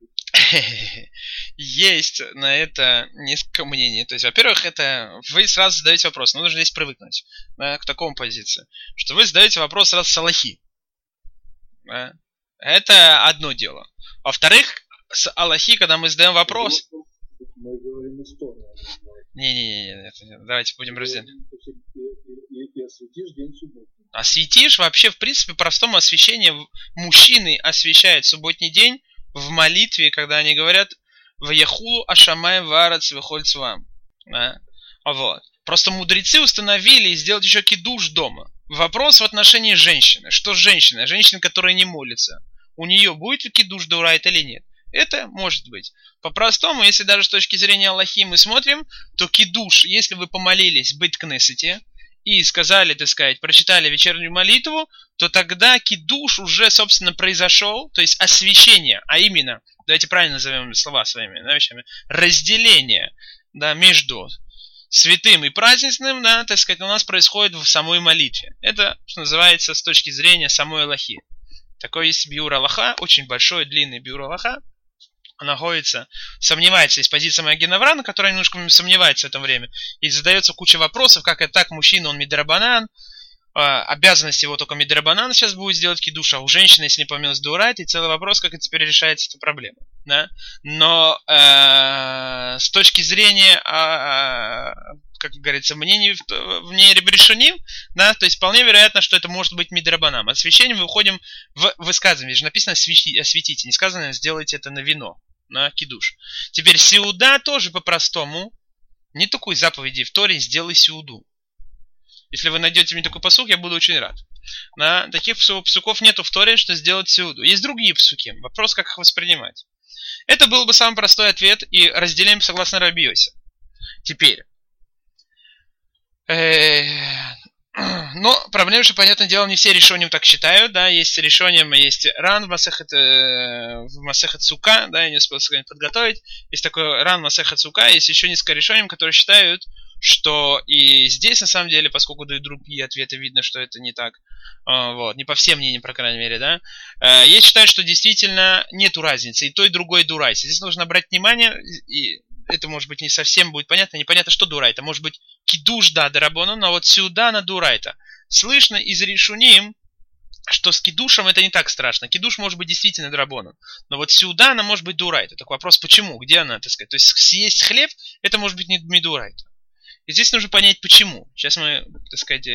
Есть на это несколько мнений. То есть, во-первых, это вы сразу задаете вопрос. Ну, нужно здесь привыкнуть, да, к такому позиции. Что вы задаете вопрос сразу с Аллахи. Да. Это одно дело. Во-вторых, с Аллахи, когда мы задаем вопрос... Мы говорим историю. Не-не-не, давайте будем разделять. И осветишь день субботы. Осветишь вообще, в принципе, простому освящению. Мужчины освещают субботний день в молитве, когда они говорят «Ваяхулу ашамай варац вехольцвам». Да? Вот. Просто мудрецы установили сделать еще кидуш дома. Вопрос в отношении женщины. Что с женщиной? Женщина, которая не молится. У нее будет кидуш доурайт или нет? Это может быть. По-простому, если даже с точки зрения Аллахи мы смотрим, то кидуш, если вы помолились быть кнессете, и сказали, так сказать, прочитали вечернюю молитву, то тогда кидуш уже, собственно, произошел, то есть освящение, а именно, давайте правильно назовем слова своими да, вещами, разделение да, между святым и праздничным, да, так сказать, у нас происходит в самой молитве. Это, что называется, с точки зрения самой Аллахи. Такой есть биур Аллаха, очень большой, длинный биур Аллаха. Он находится, сомневается, есть позиция Маген Авраама, которая немножко сомневается в это время, и задается куча вопросов, как это так, мужчина, он мидрабанан, обязанность его только мидрабанан сейчас будет сделать кидуш, а у женщины, если не помнилось, дуурайт, и целый вопрос, как это теперь решается эта проблема. Да? Но э, с точки зрения, э, как говорится, мнений в, в ней решеним, да, то есть вполне вероятно, что это может быть мидрабанан. Освящением мы выходим в высказывание, же написано осветите, не сказано сделайте это на вино, на кидуш. Теперь сеуда тоже по-простому, не такой заповеди в Торе сделай сеуду. Если вы найдете мне такой пасук, я буду очень рад. Да, таких псуков нету в Торе, что сделать сеуду. Есть другие псуки. Вопрос, как их воспринимать. Это был бы самый простой ответ, и разделяем согласно Раби Йоси. Теперь. Но проблема, что, понятное дело, не все решением так считают. Да, есть решением, есть ран в Масехет, в Масехет Сука, да, я не успел сегодня подготовить. Есть такой ран в Масехет Сука, есть еще несколько решений, которые считают, что и здесь, на самом деле, поскольку дают другие ответы, видно, что это не так. Вот, не по всем мнениям, по крайней мере, да. Я считаю, что действительно нету разницы. И то, и другое дурайся. Здесь нужно обратить внимание, и это, может быть, не совсем будет понятно. Непонятно, что дурайта. Может быть, кидуш, да, дарабонон, но вот сюда на дурайта. Слышно из решуним, что с кидушем это не так страшно. Кидуш может быть действительно дарабонон. Но вот сюда она может быть дурайта. Так вопрос, почему? Где она, так сказать? То есть съесть хлеб, это может быть не дурайта. И здесь нужно понять, почему. Сейчас мы, так сказать,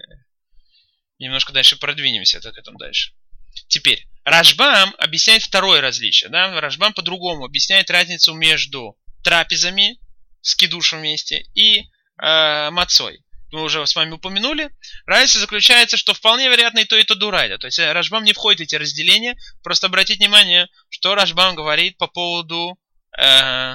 немножко дальше продвинемся так, этому дальше. Теперь, Рашбам объясняет второе различие. Да? Рашбам по-другому объясняет разницу между трапезами с кидушем вместе и э, мацой. Мы уже с вами упомянули. Разница заключается, что вполне вероятно и то, и то дурайда. То есть Рашбам не входит в эти разделения. Просто обратите внимание, что Рашбам говорит по поводу э,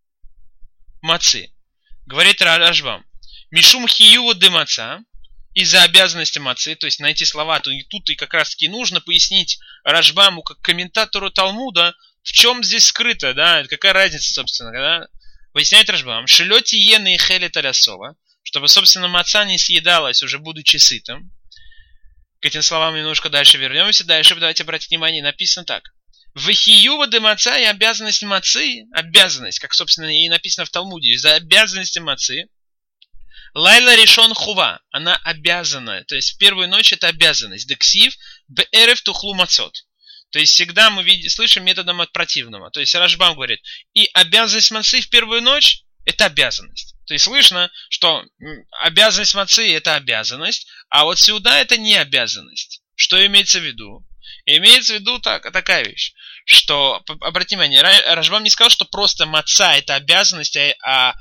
мацы. Говорит Рашбам. Мишум хиюва де маца. Из-за обязанности мацы, то есть найти слова, то и тут и как раз таки нужно пояснить Рашбаму, как комментатору Талмуда, в чем здесь скрыто, да, какая разница, собственно, да. Поясняет Рашбам. Шелети ены и хелет алясова, чтобы, собственно, маца не съедалась, уже будучи сытым. К этим словам немножко дальше вернемся. Дальше давайте обратить внимание, написано так. Вахиюва де маца и обязанность мацы, обязанность, как, собственно, и написано в Талмуде, из-за обязанности мацы, лайла решен хува, она обязана, то есть в первую ночь это обязанность. Дексив беэрев тухлу мацот. То есть всегда мы видим, слышим методом от противного. То есть Рашбам говорит, и обязанность мацы в первую ночь это обязанность. То есть слышно, что обязанность мацы это обязанность, а вот сюда это не обязанность. Что имеется в виду? Имеется в виду так, такая вещь, что, обратите внимание, Рашбам не сказал, что просто маца это обязанность, а,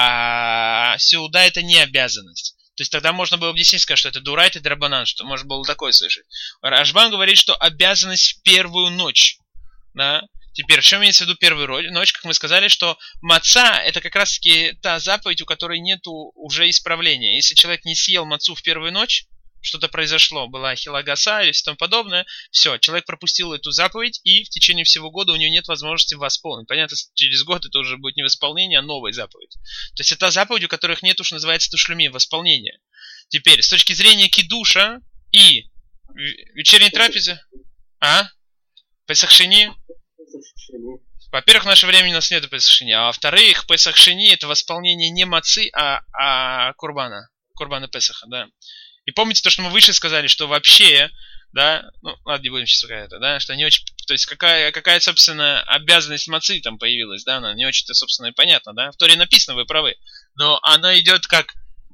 а сеуда это не обязанность. То есть тогда можно было объяснить, сказать, что это дурайт и драбанан, что можно было такое слышать. Рашбам говорит, что обязанность в первую ночь. Да? Теперь, что имеется в виду первую ночь? Как мы сказали, что маца это как раз таки та заповедь, у которой нету уже исправления. Если человек не съел мацу в первую ночь, что-то произошло, была хилагаса или все тому подобное, все, человек пропустил эту заповедь, и в течение всего года у него нет возможности восполнить. Понятно, через год это уже будет не восполнение, а новая заповедь. То есть это заповедь, у которых нет уж, называется тушлюми, восполнение. Теперь, с точки зрения кидуша и вечерней трапезы, а? Песах Шени? Во-первых, в наше время у нас нет Песах Шени, а во-вторых, Песах Шени это восполнение не мацы, а, а курбана. Курбана Песаха, да. И помните то, что мы выше сказали, что вообще, да, ну, ладно, не будем сейчас сказать это, да, что не очень, то есть какая, какая, собственно, обязанность мацы там появилась, да, она не очень-то, собственно, понятно, да, в Торе написано, вы правы, но она идет как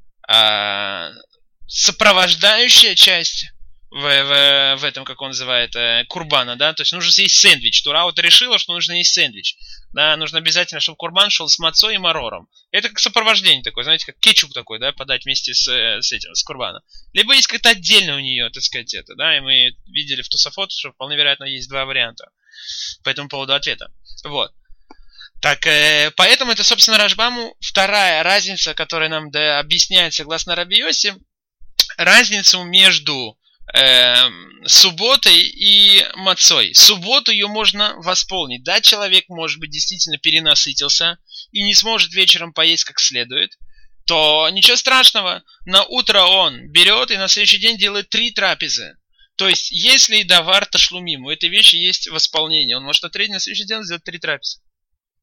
а, сопровождающая часть в, в, в этом, как он называет, курбана, да, то есть нужно съесть сэндвич. Тура вот решила, что нужно есть сэндвич, да, нужно обязательно, чтобы курбан шел с мацой и марором. Это как сопровождение такое, знаете, как кетчуп такой, да, подать вместе с, с этим, с курбаном. Либо есть как-то отдельно у нее, так сказать, это, да, и мы видели в Тосафот, что вполне вероятно есть два варианта по этому поводу ответа. Вот. Так, э, поэтому это, собственно, Рашбаму вторая разница, которая нам да, объясняет, согласно Раби Йоси, разницу между э, субботой и мацой. Субботу ее можно восполнить. Да, человек, может быть, действительно перенасытился и не сможет вечером поесть как следует, то ничего страшного. На утро он берет и на следующий день делает три трапезы. То есть, если давар ташлумим, у этой вещи есть восполнение, он может на третий, на следующий день сделать три трапезы.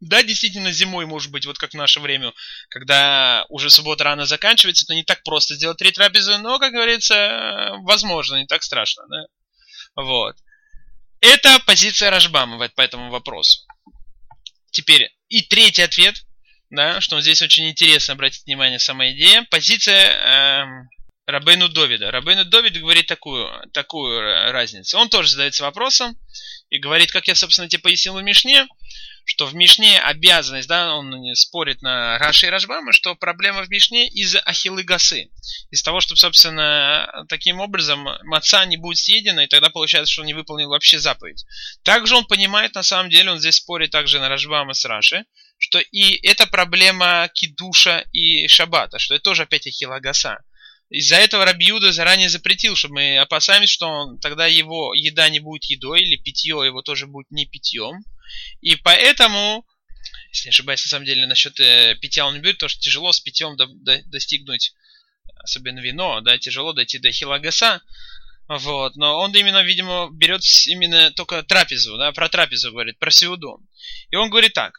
Да, действительно, зимой, может быть, вот как в наше время, когда уже суббота рано заканчивается, то не так просто сделать три трапезы, но, как говорится, возможно, не так страшно, да? Вот. Это позиция Рашбама по этому вопросу. Теперь, и третий ответ, да, что здесь очень интересно обратить внимание, сама идея, позиция э, Рабейну Довида. Рабейну Довид говорит такую, такую разницу. Он тоже задается вопросом и говорит, как я, собственно, тебе пояснил в Мишне, что в Мишне обязанность, да, он спорит на Раши и Рашбама, что проблема в Мишне из-за ахиллы гасы. Из того, что, собственно, таким образом маца не будет съедена, и тогда получается, что он не выполнил вообще заповедь. Также он понимает, на самом деле, он здесь спорит также на Рашбама с Раши, что и это проблема кидуша и шаббата, что это тоже опять ахилла гаса. Из-за этого Раби Юда заранее запретил, что мы опасаемся, что он, тогда его еда не будет едой, или питье его тоже будет не питьем. И поэтому, если не ошибаюсь, на самом деле, насчет э, питья он не берет, потому что тяжело с питьем до, до, достигнуть, особенно вино, да, тяжело дойти до хилагаса. Вот, но он именно, видимо, берет именно только трапезу, да, про трапезу говорит, про сеуду. И он говорит так.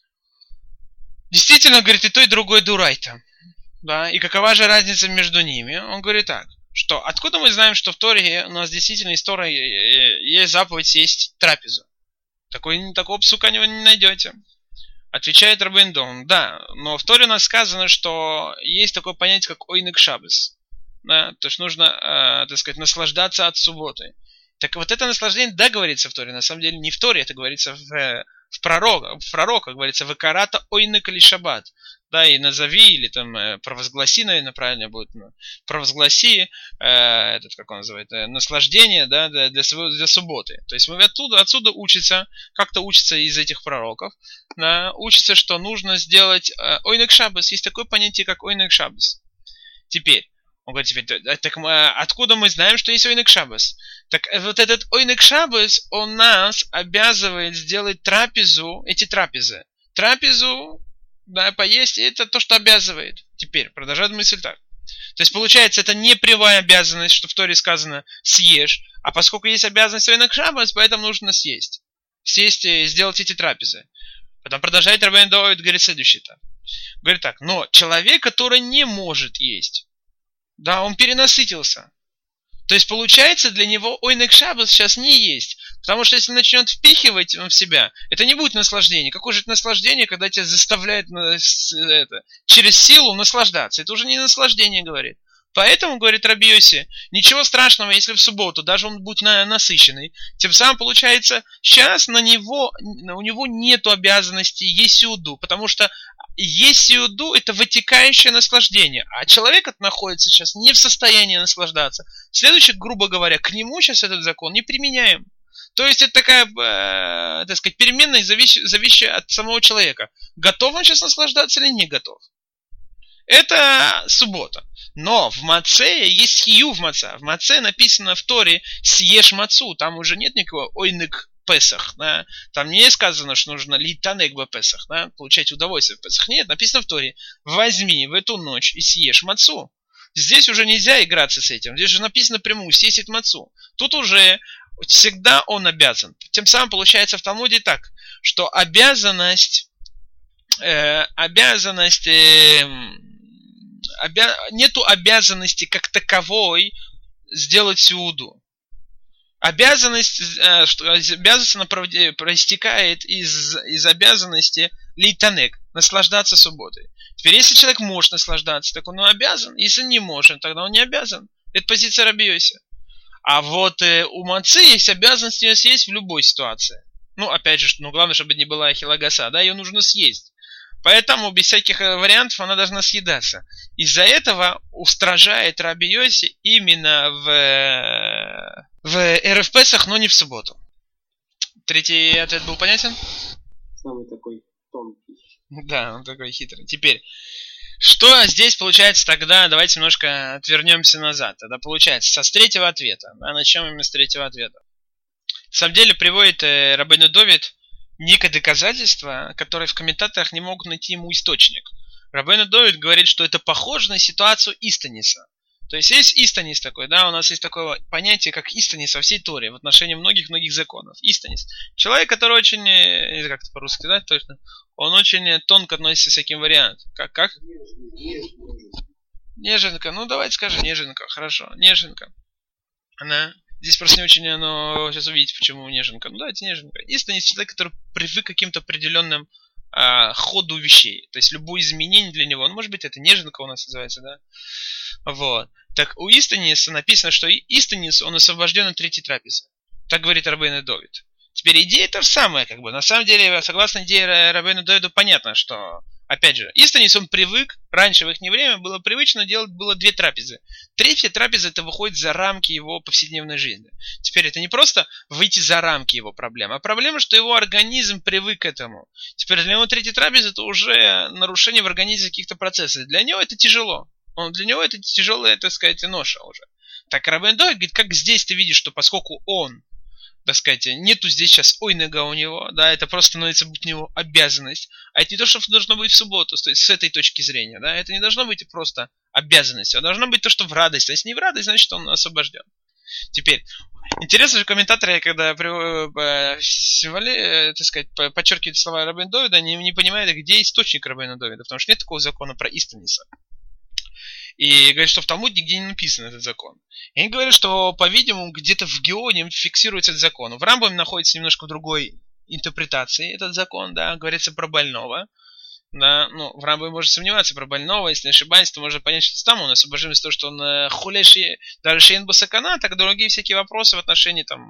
Действительно, говорит, и то, и другое дурайта. Да, и какова же разница между ними? Он говорит так, что откуда мы знаем, что в Торе у нас действительно из Торы есть заповедь съесть трапезу? Такой, такого псука вы не найдете. Отвечает Рабейн Дон, да, но в Торе у нас сказано, что есть такое понятие, как ойнек шаббес. Да, то есть нужно, э, так сказать, наслаждаться от субботы. Так вот это наслаждение, да, говорится в Торе, на самом деле не в Торе, это говорится в, в пророка, в пророка, говорится, векарата ойнек или шаббат. Да, и назови, или там провозгласи, наверное, правильно будет, провозгласи, э, этот, как он называет, э, наслаждение, да, для, для, для субботы. То есть мы оттуда, отсюда учится, как-то учится из этих пророков, да, учится, что нужно сделать э, ойнек шаббес, есть такое понятие, как ойнек шаббес. Теперь, он говорит, теперь, так мы, откуда мы знаем, что есть ойнек шаббес? Так вот этот ойнек шаббес, он нас обязывает сделать трапезу, эти трапезы. Трапезу, да, поесть, это то, что обязывает. Теперь, продолжает мысль так. То есть, получается, это не прямая обязанность, что в Торе сказано «съешь», а поскольку есть обязанность ойнек шаббес, поэтому нужно съесть. Съесть и сделать эти трапезы. Потом продолжает Рабейн Довид, говорит следующее. Так. Говорит так, но человек, который не может есть, да, он перенасытился. То есть, получается, для него ойнек шаббес сейчас не есть. Потому что если начнет впихивать в себя, это не будет наслаждение. Какое же это наслаждение, когда тебя заставляет это, через силу наслаждаться? Это уже не наслаждение, говорит. Поэтому, говорит Раби Йоси, ничего страшного, если в субботу, даже он будет насыщенный. Тем самым, получается, сейчас на него, у него нет обязанности есть сеуду, потому что есть сеуду – это вытекающее наслаждение, а человек находится сейчас не в состоянии наслаждаться. Следующий, грубо говоря, к нему сейчас этот закон не применяем. То есть это такая, э, так сказать, переменная, зависящая от самого человека. Готов он сейчас наслаждаться или не готов? Это суббота. Но в маце есть хию в маца. В маце написано в Торе «съешь мацу». Там уже нет никакого ойнек Песах. Да? Там не сказано, что нужно литанек в Песах. Да? Получать удовольствие в Песах. Нет, написано в Торе «возьми в эту ночь и съешь мацу». Здесь уже нельзя играться с этим. Здесь же написано прямую «съесть мацу». Тут уже всегда он обязан. Тем самым получается в Талмуде так, что обязанность, э, обязанность, э, обя... нету обязанности как таковой сделать сеуду. Обязанность, э, обязанность она проистекает из, из обязанности лейтанек, наслаждаться субботой. Теперь, если человек может наслаждаться, так он обязан. Если не может, тогда он не обязан. Это позиция Раби Йоси. А вот э, у мацы есть обязанность ее съесть в любой ситуации. Ну, опять же, ну, главное, чтобы не была ахилла гаса, да, ее нужно съесть. Поэтому без всяких вариантов она должна съедаться. Из-за этого устражает Раби Йоси именно в, в эр эф Песах, но не в субботу. Третий ответ был понятен? Самый такой тонкий. Да, он такой хитрый. Теперь, что здесь получается тогда? Давайте немножко отвернемся назад. Тогда получается со с третьего ответа. Да, начнем именно с третьего ответа. На самом деле приводит э, Рабейну Довид некое доказательство, которое в комментаторах не могут найти ему источник. Рабейну Довид говорит, что это похоже на ситуацию Истаниса. То есть есть истонис такой, да, у нас есть такое понятие, как истонис во всей Торе в отношении многих-многих законов. Истонис. Человек, который очень, не знаю, как это по-русски сказать точно, он очень тонко относится к всяким вариантам. Как? Как? Неженка. Ну, давайте скажем неженка. Хорошо. Неженка. Она... Здесь просто не очень, но сейчас увидите, почему неженка. Ну, давайте неженка. Истонис человек, который привык к каким-то определенным а, ходу вещей. То есть, любое изменение для него, ну, может быть, это неженка у нас называется, да? Вот. Так у Истониса написано, что Истонис, он освобожден от третьей трапезы. Так говорит Рабейну Довид. Теперь идея та же самая, как бы. На самом деле, согласно идее Рабейну Довиду, понятно, что, опять же, Истонис, он привык, раньше в их время было привычно делать было две трапезы. Третья трапеза, это выходит за рамки его повседневной жизни. Теперь это не просто выйти за рамки его проблем, а проблема, что его организм привык к этому. Теперь для него третья трапеза, это уже нарушение в организме каких-то процессов. Для него это тяжело. Он, для него это тяжелая, так сказать, ноша уже. Так Рабейну Довид говорит, как здесь ты видишь, что поскольку он, так сказать, нету здесь сейчас ойнега у него, да, это просто становится у него обязанность, а это не то, что должно быть в субботу, то есть с этой точки зрения, да, это не должно быть просто обязанностью, а должно быть то, что в радость, а если не в радость, значит он освобожден. Теперь, интересно же, комментаторы, когда символи, так сказать, подчеркивают слова Рабейну Довида, они не понимают, где источник Рабейну Довида, потому что нет такого закона про Истониса. И говорят, что в Талмуде нигде не написан этот закон. И они говорят, что, по-видимому, где-то в Геоне фиксируется этот закон. В Рамбаме находится немножко в другой интерпретации этот закон, да, говорится про больного. Да, ну, в Рамбаме можно сомневаться про больного, если не ошибаюсь, то можно понять, что там он освобожден из того, что он хулеши, даже шейн басакана, так другие всякие вопросы в отношении, там,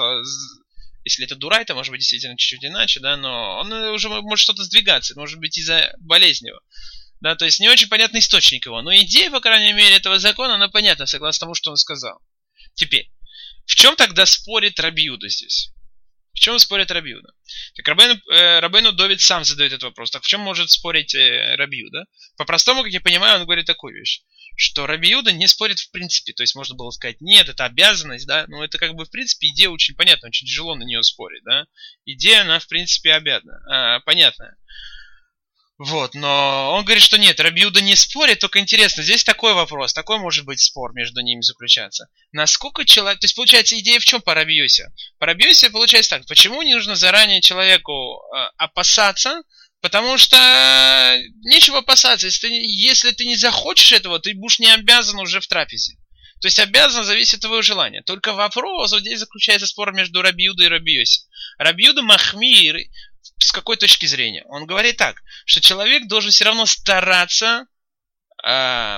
если это дурай, то может быть действительно чуть-чуть иначе, да, но он уже может что-то сдвигаться, может быть из-за болезни его. Да, то есть не очень понятный источник его. Но идея, по крайней мере, этого закона, она понятна, согласно тому, что он сказал. Теперь, в чем тогда спорит Раби Юда здесь? В чем спорит Раби Юда? Так Рабейну, э, Рабейну Довид сам задает этот вопрос. Так в чем может спорить э, Раби Юда? По-простому, как я понимаю, он говорит такую вещь. Что Раби Юда не спорит в принципе. То есть можно было сказать, нет, это обязанность, да. Но это как бы в принципе идея очень понятна, очень тяжело на нее спорить, да. Идея, она в принципе обязана, а, понятная. Вот, но он говорит, что нет, Раби Юда не спорит, только интересно, здесь такой вопрос, такой может быть спор между ними заключаться. Насколько человек, то есть получается идея в чем по Раби Йосе? По Раби Йосе получается так, почему не нужно заранее человеку э, опасаться, потому что нечего опасаться, если ты, если ты не захочешь этого, ты будешь не обязан уже в трапезе. То есть обязан зависит от твоего желания. Только вопрос, вот здесь заключается спор между Раби Юдой и Раби Йоси. Раби Юда махмир, с какой точки зрения? Он говорит так, что человек должен все равно стараться, э,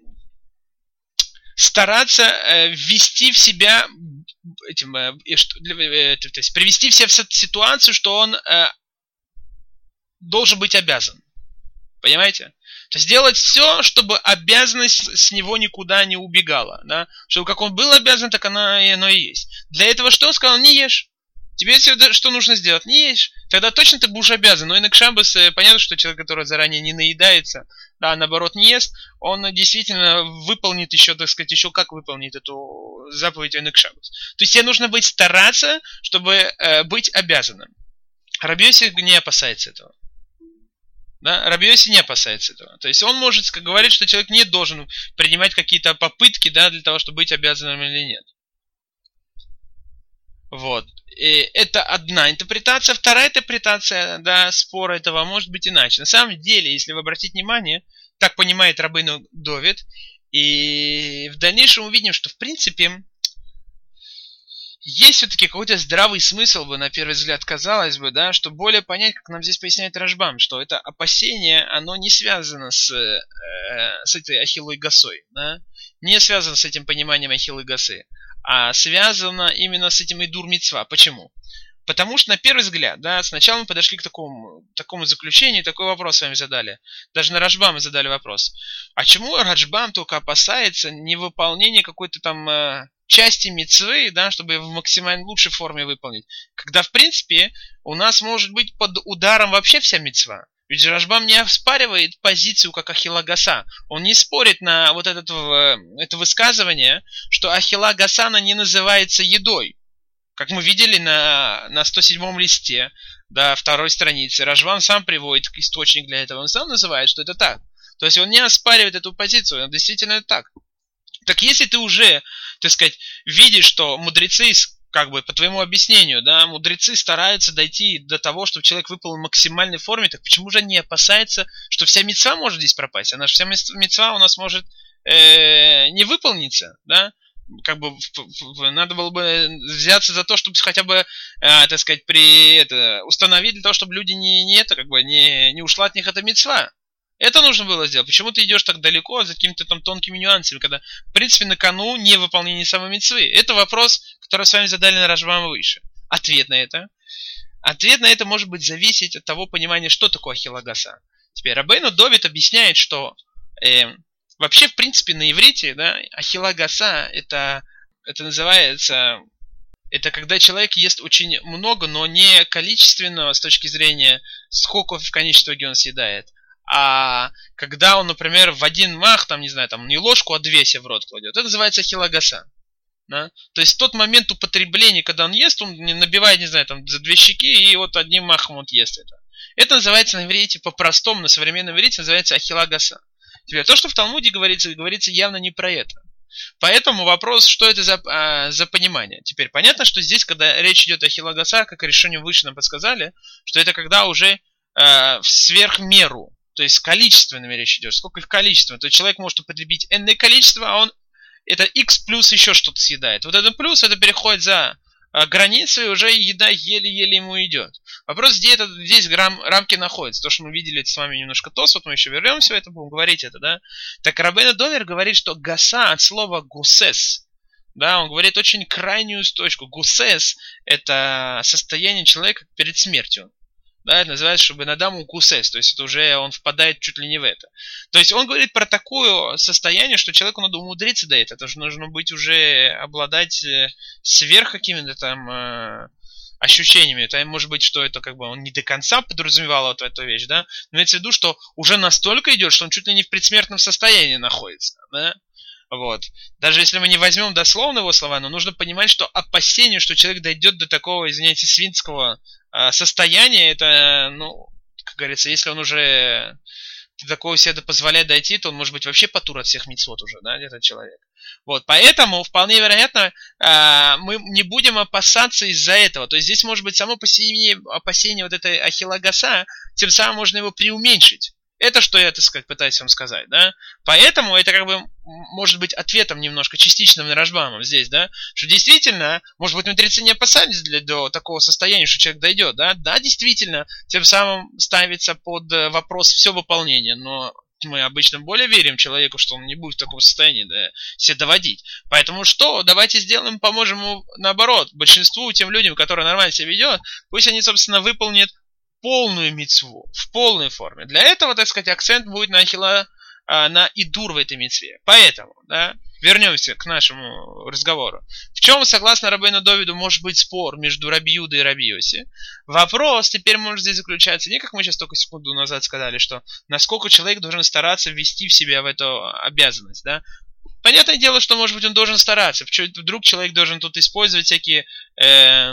стараться э, ввести в себя, этим, э, э, то есть привести в себя в ситуацию, что он э, должен быть обязан. Понимаете? То есть делать все, чтобы обязанность с него никуда не убегала. Да? Чтобы как он был обязан, так она, оно и есть. Для этого что он сказал? Не ешь. Тебе что нужно сделать? Не ешь. Тогда точно ты будешь обязан. Но инак шаббас, понятно, что человек, который заранее не наедается, да, наоборот не ест, он действительно выполнит еще, так сказать, еще как выполнит эту заповедь инак шаббас. То есть тебе нужно быть стараться, чтобы э, быть обязанным. Раби Йоси не опасается этого. Да? Раби Йоси не опасается этого. То есть он может говорить, что человек не должен принимать какие-то попытки, да, для того, чтобы быть обязанным или нет. Вот. И это одна интерпретация. Вторая интерпретация, да, спора этого может быть иначе. На самом деле, если вы обратите внимание, так понимает Рабейну Довид, и в дальнейшем увидим, что в принципе есть все-таки какой-то здравый смысл бы, на первый взгляд, казалось бы, да, что более понять, как нам здесь поясняет Рашбам, что это опасение, оно не связано с, э, с этой ахиллой гасой, да, не связано с этим пониманием ахиллы гасы, а связано именно с этим идур мицва. Почему? Потому что на первый взгляд, да, сначала мы подошли к такому, такому заключению, такой вопрос с вами задали. Даже на Рашбам мы задали вопрос. А чему Рашбам только опасается невыполнения какой-то там э, части мицвы, да, чтобы в максимально лучшей форме выполнить? Когда, в принципе, у нас может быть под ударом вообще вся мицва. Ведь Рашбам не оспаривает позицию как ахилла гаса. Он не спорит на вот этот, это высказывание, что ахилла гаса она не называется едой. Как мы видели на, на сто седьмом листе, да, второй странице, Рашбам сам приводит источник для этого. Он сам называет, что это так. То есть он не оспаривает эту позицию, он действительно это так. Так если ты уже, так сказать, видишь, что мудрецы, как бы по твоему объяснению, да, мудрецы стараются дойти до того, чтобы человек выполнил в максимальной форме, так почему же не опасается, что вся мицва может здесь пропасть? Она же вся мицва у нас может э, не выполниться, да? Как бы надо было бы взяться за то, чтобы хотя бы, э, так сказать, при это установить для того, чтобы люди не, не это, как бы, не, не ушла от них эта мицва. Это нужно было сделать. Почему ты идешь так далеко за какими-то там тонкими нюансами, когда, в принципе, на кону не выполнение самой мицвы? Это вопрос, который с вами задали на Рашбама выше. Ответ на это. Ответ на это может быть зависеть от того понимания, что такое ахила гаса. Теперь Рабейну Довид объясняет, что э, вообще, в принципе, на иврите, да, ахила гаса это, это называется, это когда человек ест очень много, но не количественно с точки зрения, сколько в конечном итоге он съедает. А когда он, например, в один мах, там, не знаю, там, не ложку, а две себе в рот кладет, это называется ахила гаса. Да? То есть тот момент употребления, когда он ест, он набивает, не знаю, там, за две щеки, и вот одним махом он ест это. Это называется на иврите по-простому, на современном иврите называется ахила гаса. Теперь, то, что в Талмуде говорится, говорится явно не про это. Поэтому вопрос, что это за, а, за понимание. Теперь, понятно, что здесь, когда речь идет о ахила гаса, как решение выше нам подсказали, что это когда уже а, в сверхмеру. То есть количественными речь идет. Сколько их количество? То есть человек может употребить энное количество, а он это x плюс еще что-то съедает. Вот этот плюс, это переходит за а, границу, и уже еда еле-еле ему идет. Вопрос, где это, здесь грамм, рамки находятся. То, что мы видели это с вами немножко тос, вот мы еще вернемся в это, будем говорить это, да. Так Рабейну Довид говорит, что гаса от слова гусес. Да, он говорит очень крайнюю точку. Гусес это состояние человека перед смертью. Да, это называется, чтобы надаму кусес, то есть это уже он впадает чуть ли не в это. То есть он говорит про такое состояние, что человеку надо умудриться до этого. Это же нужно быть уже обладать сверх какими-то там э, ощущениями. Это может быть, что это как бы он не до конца подразумевал вот эту вещь, да. Но имеется в виду, что уже настолько идет, что он чуть ли не в предсмертном состоянии находится, да. Вот. Даже если мы не возьмем дословно его слова, но нужно понимать, что опасение, что человек дойдет до такого, извиняйте, свинского э, состояния, это, ну, как говорится, если он уже до такого себе позволяет дойти, то он может быть вообще потур от всех мицвот уже, да, этот человек. Вот, поэтому вполне вероятно э, мы не будем опасаться из-за этого. То есть здесь может быть само опасение, опасение вот этой ахила гаса, тем самым можно его преуменьшить. Это что я, так сказать, пытаюсь вам сказать, да. Поэтому это как бы может быть ответом немножко частичным на Рашбамом здесь, да. Что действительно, может быть, мудрецы не опасались для, до такого состояния, что человек дойдет, да. Да, действительно, тем самым ставится под вопрос все выполнение, но мы обычно более верим человеку, что он не будет в таком состоянии, да, себя доводить. Поэтому что? Давайте сделаем, поможем ему наоборот. Большинству, тем людям, которые нормально себя ведут, пусть они, собственно, выполнят полную мицву, в полной форме. Для этого, так сказать, акцент будет на ахила, на идур в этой мицве. Поэтому, да, вернемся к нашему разговору. В чем, согласно Рабейну Довиду, может быть спор между Раби Юдой и Раби Йоси? Вопрос теперь может здесь заключаться не, как мы сейчас только секунду назад сказали, что насколько человек должен стараться ввести в себя в эту обязанность, да. Понятное дело, что, может быть, он должен стараться. Вдруг человек должен тут использовать всякие э,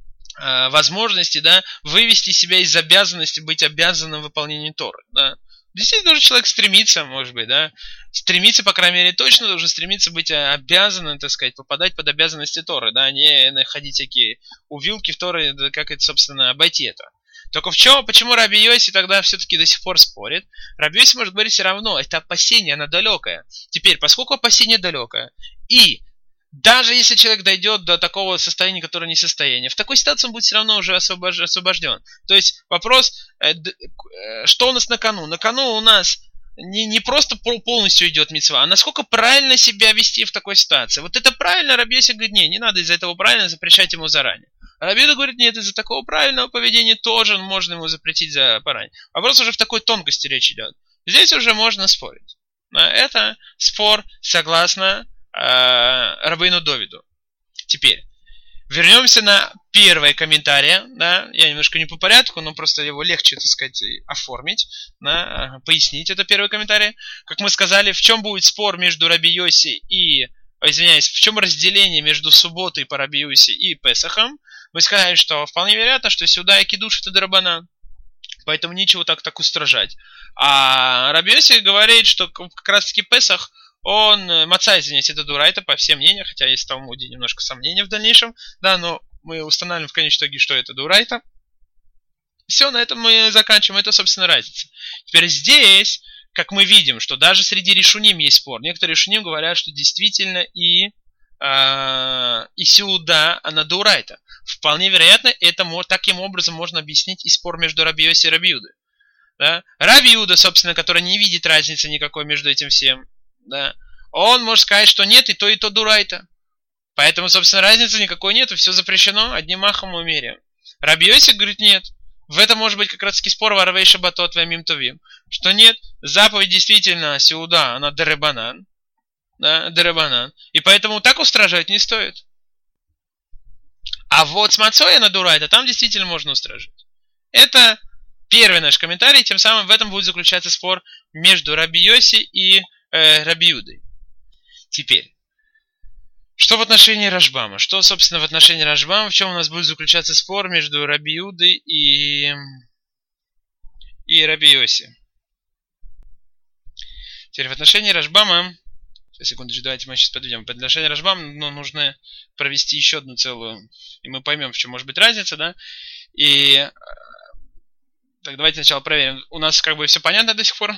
э, возможности, да, вывести себя из обязанности быть обязанным в выполнении Торы, да. Действительно, должен человек стремиться, может быть, да, стремиться, по крайней мере, точно должен стремиться быть обязанным, так сказать, попадать под обязанности Торы, да, не находить всякие увилки в Торе, да, как это, собственно, обойти это. Только в чем, почему Раби Йоси тогда все-таки до сих пор спорит? Раби Йоси может говорить все равно, это опасение, оно далекое. Теперь, поскольку опасение далекое, и даже если человек дойдет до такого состояния, которое не состояние, в такой ситуации он будет все равно уже освобож... освобожден. То есть вопрос, что у нас на кону? На кону у нас не, не просто полностью идет мицва, а насколько правильно себя вести в такой ситуации. Вот это правильно, Раби Йоси говорит, не, не надо из-за этого правильно запрещать ему заранее. А Раби Юда говорит, нет, из-за такого правильного поведения тоже можно ему запретить за поранее. Вопрос уже в такой тонкости речь идет. Здесь уже можно спорить. Это спор согласно Рабейну Довиду. Теперь вернемся на первое комментарие, да, я немножко не по порядку, но просто его легче, так сказать, оформить, да, пояснить это первый комментарий. Как мы сказали, в чем будет спор между Раби Йоси и, извиняюсь, в чем разделение между субботой по Раби Йоси и Песахом? Мы сказали, что вполне вероятно, что сюда и кидуш это драбанан, поэтому ничего так так устражать. А Раби Йоси говорит, что как раз таки Песах он, э, маца, извините, это дурайта, по всем мнениям, хотя есть в Талмуде немножко сомнения в дальнейшем, да, но мы устанавливаем в конечном итоге, что это дурайта. Все, на этом мы заканчиваем, это, собственно, разница. Теперь здесь, как мы видим, что даже среди решуним есть спор. Некоторые решуним говорят, что действительно и, э, и сеуда, она дурайта. Вполне вероятно, это таким образом можно объяснить и спор между Раби Йоси и Раби Юдой. Да? Раби Юда, собственно, который не видит разницы никакой между этим всем, да, он может сказать, что нет, и то, и то дурайта. Поэтому, собственно, разницы никакой нет, и все запрещено, одним махом мы меряем. Раби Йоси говорит, нет. В этом может быть как раз таки спор варавей шабатот вамим товим. Что нет, заповедь действительно сеуда, она деребанан. Да, деребанан. И поэтому так устражать не стоит. А вот с мацой она дурайта, там действительно можно устражить. Это первый наш комментарий, тем самым в этом будет заключаться спор между Раби Йоси и э, Раби Юдой. Теперь, что в отношении Рашбама? Что, собственно, в отношении Рашбама, в чем у нас будет заключаться спор между Раби Юдой и, и Раби Йоси? Теперь в отношении Рашбама, сейчас, секундочку, давайте мы сейчас подведем. В отношении Рашбама, ну, нужно провести еще одну целую, и мы поймем, в чем может быть разница, да? И так, давайте сначала проверим. У нас как бы все понятно до сих пор?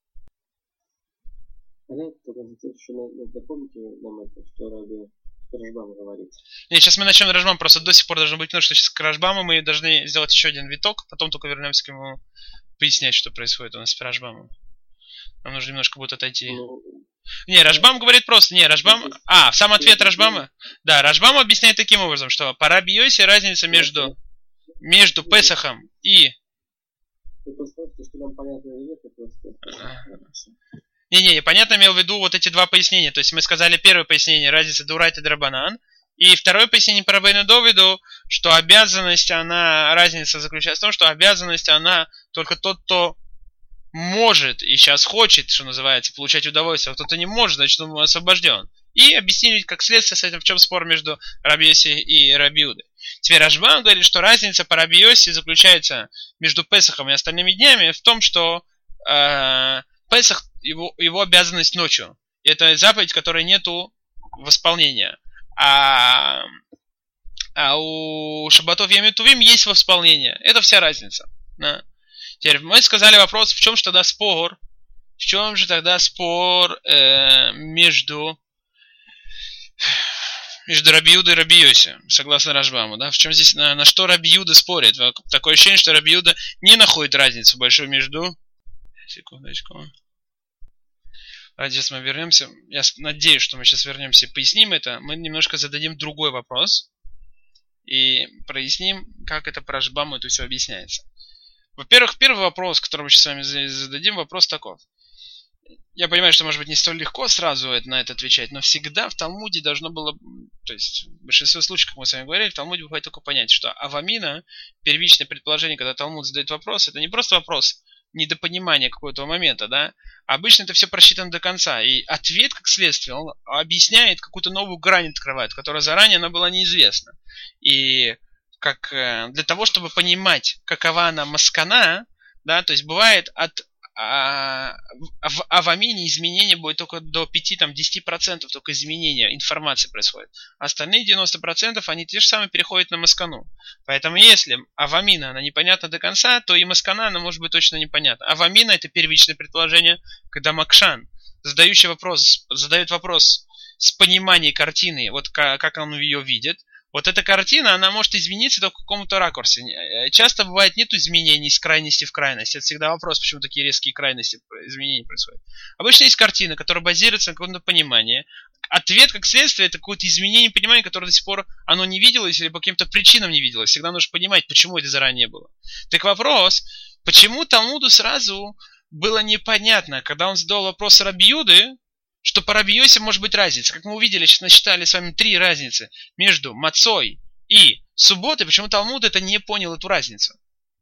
Понятно, только еще напомните нам это, что Раби Рашбам говорит. Нет, сейчас мы начнем Рашбам, просто до сих пор должно быть, потому что сейчас к Рашбаму мы должны сделать еще один виток, потом только вернемся к нему пояснять, что происходит у нас с Рашбамом. Нам нужно немножко будет отойти. Ну, не, Рашбам говорит просто, не, Рашбам... А, сам ответ Рашбама? Да, Рашбам объясняет таким образом, что по Раби Йоси разница между, между Песахом и... Вы поставьте, что нам понятно или нет, просто... Не-не, понятно, имел в виду вот эти два пояснения. То есть мы сказали первое пояснение, разница дурайт и драбанан. И второе пояснение по Рабейну Довиду, что обязанность, она, разница заключается в том, что обязанность, она только тот, кто может и сейчас хочет, что называется, получать удовольствие, а кто-то не может, значит, он освобожден. И объяснить, как следствие с этим, в чем спор между Раби Йоси и Раби Юдой. Теперь Рашбам говорит, что разница по Раби Йоси заключается между Песахом и остальными днями в том, что э, Песах, его, его обязанность ночью. Это заповедь, которой нету восполнения. А, а у Шабатов Йом Товим есть восполнение. Это вся разница. Да. Теперь мы сказали вопрос, в чем же тогда спор? В чем же тогда спор э, между, между Раби Юдой и Раби Йоси, согласно Рашбаму? Да? В чем здесь, на, на что Раби Юда спорит? Такое ощущение, что Раби Юда не находит разницу большую между... Секундочку. Давайте сейчас мы вернемся. Я надеюсь, что мы сейчас вернемся и поясним это. Мы немножко зададим другой вопрос. И проясним, как это по Рашбаму это все объясняется. Во-первых, первый вопрос, который мы сейчас с вами зададим, вопрос таков. Я понимаю, что, может быть, не столь легко сразу на это отвечать, но всегда в Талмуде должно было, то есть в большинстве случаев, как мы с вами говорили, в Талмуде бывает только понять, что авамина, первичное предположение, когда Талмуд задает вопрос, это не просто вопрос недопонимания какого-то момента, да, обычно это все просчитано до конца, и ответ, как следствие, он объясняет какую-то новую грань, открывает, которая заранее она была неизвестна. И как для того, чтобы понимать, какова она маскана, да, то есть бывает от а, в авамине изменения будет только до пяти-десяти процентов только изменения информации происходит. Остальные девяносто процентов они те же самые переходят на маскану. Поэтому если авамина она непонятна до конца, то и маскана она может быть точно непонятна. Авамина это первичное предположение, когда Макшан, задающий вопрос, задает вопрос с пониманием картины, вот как он ее видит. Вот эта картина, она может измениться только в каком-то ракурсе. Часто бывает нету изменений из крайности в крайность. Это всегда вопрос, почему такие резкие крайности изменений происходят. Обычно есть картина, которая базируется на каком-то понимании. Ответ, как следствие, это какое-то изменение понимания, которое до сих пор оно не виделось или по каким-то причинам не виделось. Всегда нужно понимать, почему это заранее было. Так вопрос, почему Талмуду сразу было непонятно, когда он задал вопрос Раби Юды, что по Раби Йоси может быть разница. Как мы увидели, сейчас насчитали с вами три разницы между мацой и субботой. Почему Талмуд это не понял, эту разницу?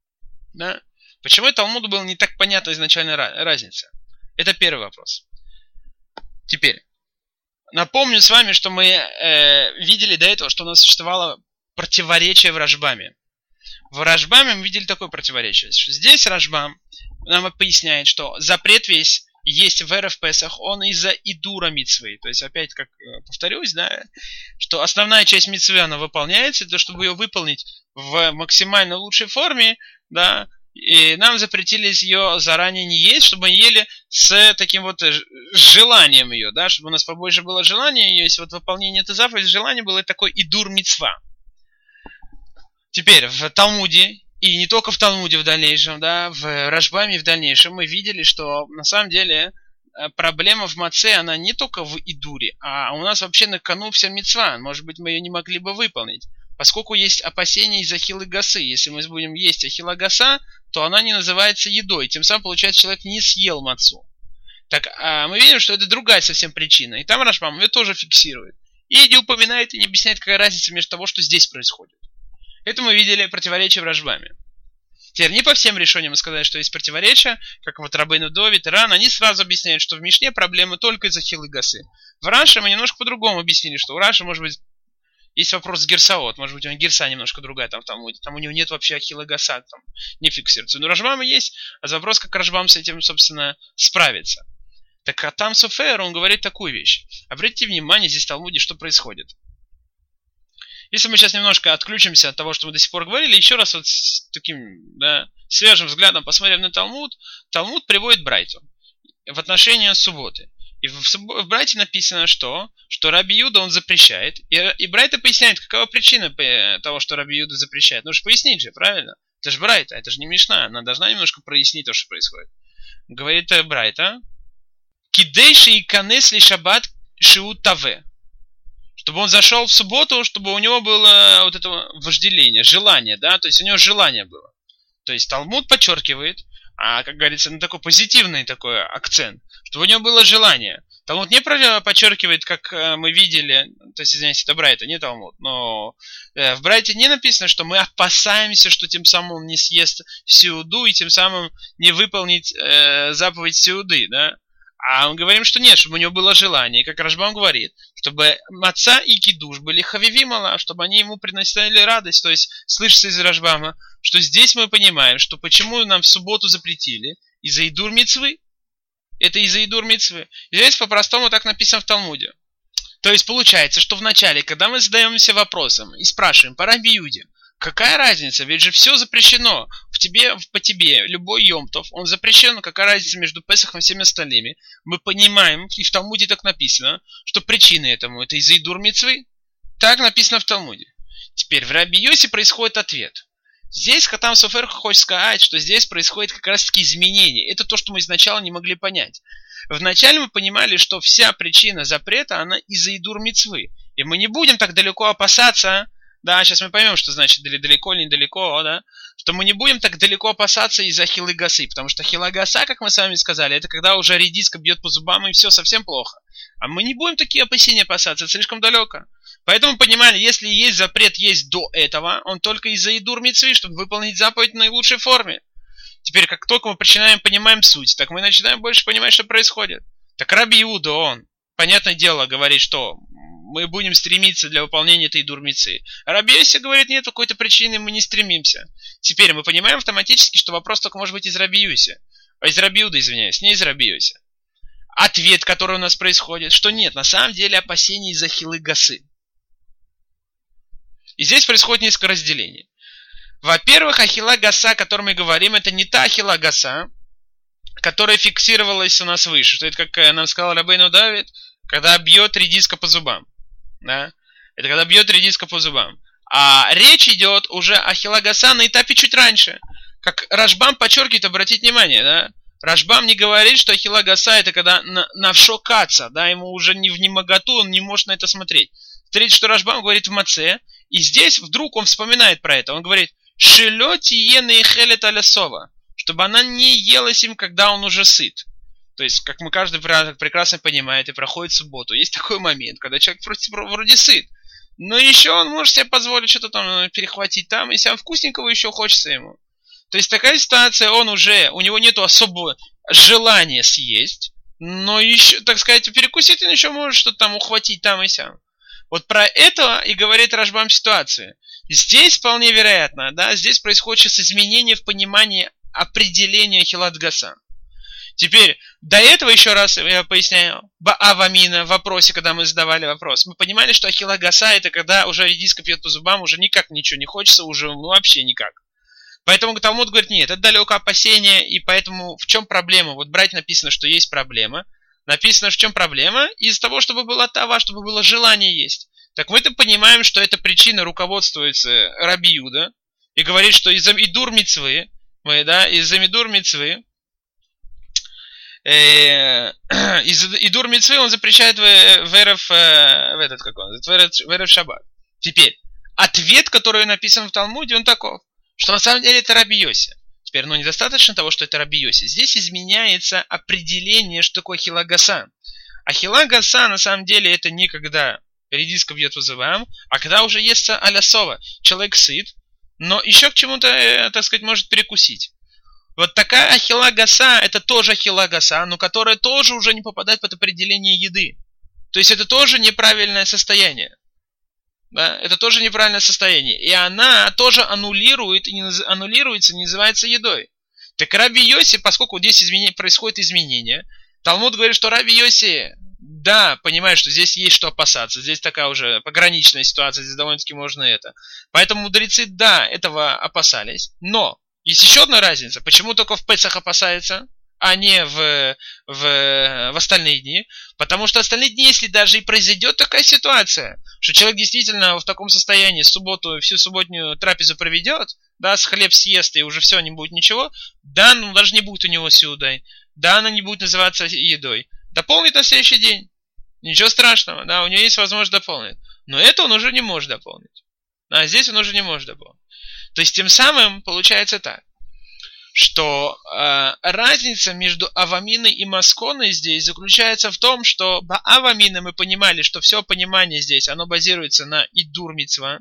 Да? Почему Талмуду было не так понятна изначально разница? Это первый вопрос. Теперь, напомню с вами, что мы э, видели до этого, что у нас существовало противоречие в Рашбаме. В Рашбаме мы видели такое противоречие. Что здесь Рашбам нам поясняет, что запрет весь есть в эрев Песах, он из-за идура мицвы. То есть, опять, как повторюсь, да, что основная часть мицвы, она выполняется, то, чтобы ее выполнить в максимально лучшей форме, да, и нам запретили ее заранее не есть, чтобы мы ели с таким вот желанием ее, да, чтобы у нас побольше было желания ее, если вот выполнение этой заповеди, желание было такой идур мицва. Теперь в Талмуде, и не только в Талмуде в дальнейшем, да, в Рашбаме в дальнейшем мы видели, что на самом деле проблема в маце, она не только в идуре, а у нас вообще на кону вся мицва, может быть мы ее не могли бы выполнить. Поскольку есть опасения из ахиллы гасы. Если мы будем есть ахилла гаса, то она не называется едой. Тем самым, получается, человек не съел мацу. Так, а мы видим, что это другая совсем причина. И там Рашбам ее тоже фиксирует. И не упоминает и не объясняет, какая разница между того, что здесь происходит. Это мы видели противоречие в Рашбаме. Теперь не по всем решениям сказать, что есть противоречия, как вот Рабейну Довид и Ран, они сразу объясняют, что в Мишне проблемы только из ахиллы гасы. В Раше мы немножко по-другому объяснили, что у Раши, может быть, есть вопрос с герсаот, может быть, у него герса немножко другая, там, там, там у него нет вообще ахилла гаса, там не фиксируется. Но Рашбам есть, а вопрос, как Рашбам с этим, собственно, справится. Так а там Софер, он говорит такую вещь. Обратите внимание, здесь в Талмуде, что происходит. Если мы сейчас немножко отключимся от того, что мы до сих пор говорили, еще раз вот с таким, да, свежим взглядом посмотрим на Талмуд, Талмуд приводит Брайту в отношении субботы. И в, в Брайте написано, что, что Раби Юда он запрещает. И, и Брайта поясняет, какова причина того, что Раби Юда запрещает. Ну же пояснить же, правильно? Это же Брайта, это же не Мишна. Она должна немножко прояснить то, что происходит. Говорит Брайта: Кидейши и канесли шаббат шиут таве. Чтобы он зашел в субботу, чтобы у него было вот это вожделение, желание, да, то есть у него желание было. То есть Талмуд подчеркивает, а, как говорится, на такой позитивный такой акцент, чтобы у него было желание. Талмуд не подчеркивает, как мы видели, то есть, извиняюсь, это Брайта, не Талмуд, но в Брайте не написано, что мы опасаемся, что тем самым он не съест сеуду и тем самым не выполнит э, заповедь сеуды, да. А мы говорим, что нет, чтобы у него было желание, как Рашбам говорит, чтобы маца и кидуш были хавивимала, чтобы они ему приносили радость. То есть, слышится из Рашбама, что здесь мы понимаем, что почему нам в субботу запретили, из-за идур мицвы. Это из-за идур мицвы. И здесь по-простому так написано в Талмуде. То есть, получается, что вначале, когда мы задаемся вопросом и спрашиваем по Раби Юде, какая разница, ведь же все запрещено в тебе, по тебе, любой йомтов, он запрещен, какая разница между Песахом и всеми остальными. Мы понимаем, и в Талмуде так написано, что причина этому это из-за идур мицвы. Так написано в Талмуде. Теперь в Раби Йоси происходит ответ. Здесь Хатам Софер хочет сказать, что здесь происходит как раз таки изменение. Это то, что мы изначально не могли понять. Вначале мы понимали, что вся причина запрета, она из-за идур мицвы. И мы не будем так далеко опасаться. Да, сейчас мы поймем, что значит далеко или недалеко, да, что мы не будем так далеко опасаться из-за ахиллы гасы, потому что ахилла гаса, как мы с вами сказали, это когда уже редиска бьет по зубам и все совсем плохо. А мы не будем такие опасения опасаться, это слишком далеко. Поэтому понимали, если есть запрет есть до этого, он только из-за идур мицвы, чтобы выполнить заповедь в наилучшей форме. Теперь, как только мы начинаем понимаем суть, так мы начинаем больше понимать, что происходит. Так Раби Иуда, он, понятное дело, говорит, что мы будем стремиться для выполнения этой дурмицы. А Раби Йоси говорит, нет какой-то причины, мы не стремимся. Теперь мы понимаем автоматически, что вопрос только может быть из Раби Йоси. Из Раби Иуда, извиняюсь, не из Раби Йоси. Ответ, который у нас происходит, что нет, на самом деле опасения из-за ахиллы гасы. И здесь происходит несколько разделений. Во-первых, ахилла гаса, о которой мы говорим, это не та ахилла гаса, которая фиксировалась у нас выше. Что это, как нам сказал Рабейну Давид, когда бьет редиска по зубам. Да? Это когда бьет редиска по зубам. А речь идет уже о ахилла гаса на этапе чуть раньше. Как Рашбам подчеркивает, обратите внимание, да? Рашбам не говорит, что ахилла гаса это когда навшокаться, да, ему уже не в немоготу, он не может на это смотреть. Третье, что Рашбам говорит в маце, и здесь вдруг он вспоминает про это. Он говорит, шелё тиены и хелет алясова, чтобы она не елась им, когда он уже сыт. То есть, как мы каждый прекрасно понимает и проходит субботу, есть такой момент, когда человек вроде сыт, но еще он может себе позволить что-то там перехватить там, и сам вкусненького еще хочется ему. То есть, такая ситуация, он уже, у него нету особого желания съесть, но еще, так сказать, перекусить он еще может что-то там ухватить там и сям. Вот про это и говорит Рашбам ситуации. Здесь вполне вероятно, да, здесь происходит сейчас изменение в понимании определения хилат гаса. Теперь, до этого еще раз я поясняю, Баавамина в вопросе, когда мы задавали вопрос, мы понимали, что ахилла гаса это когда уже редиска пьет по зубам, уже никак ничего не хочется, уже ну, вообще никак. Поэтому Талмуд говорит, нет, это далеко опасение, и поэтому в чем проблема? Вот брать написано, что есть проблема. Написано, в чем проблема? Из-за того, чтобы была тава, чтобы было желание есть. Так мы-то понимаем, что эта причина руководствуется Раби Юда, и говорит, что из-за Идур Мицвы, мы, да, из-за Мидур Мицвы, э, из-за Идур Мицвы он запрещает в, в, Эрев, э, в этот, как он, в Эрев, в Эрев Шаббат. Теперь, ответ, который написан в Талмуде, он таков, что на самом деле это Раби Йоси. Теперь, ну, недостаточно того, что это Раби Йоси. Здесь изменяется определение, что такое ахилла гаса. Ахилла гаса, на самом деле, это не когда редиска бьет вызываем, а когда уже естся алясова. Человек сыт, но еще к чему-то, э, так сказать, может перекусить. Вот такая ахилла гаса, это тоже ахилла гаса, но которая тоже уже не попадает под определение еды. То есть это тоже неправильное состояние. Да, это тоже неправильное состояние. И она тоже аннулирует, и не, аннулируется, не называется едой. Так Раби Йоси, поскольку здесь изменение, происходит изменение, Талмуд говорит, что Раби Йоси, да, понимает, что здесь есть что опасаться. Здесь такая уже пограничная ситуация, здесь довольно-таки можно это. Поэтому мудрецы, да, этого опасались. Но есть еще одна разница. Почему только в Песах опасается, а не в, в, в остальные дни? Потому что остальные дни, если даже и произойдет такая ситуация, что человек действительно в таком состоянии субботу, всю субботнюю трапезу проведет, да, с хлеб съест и уже все, не будет ничего, да, ну даже не будет у него сюдой, да, она не будет называться едой. Дополнит на следующий день. Ничего страшного, да, у него есть возможность дополнить. Но это он уже не может дополнить. А здесь он уже не может дополнить. То есть тем самым получается так, что э, разница между аваминой и масконой здесь заключается в том, что по аваминой мы понимали, что все понимание здесь, оно базируется на идур мицва.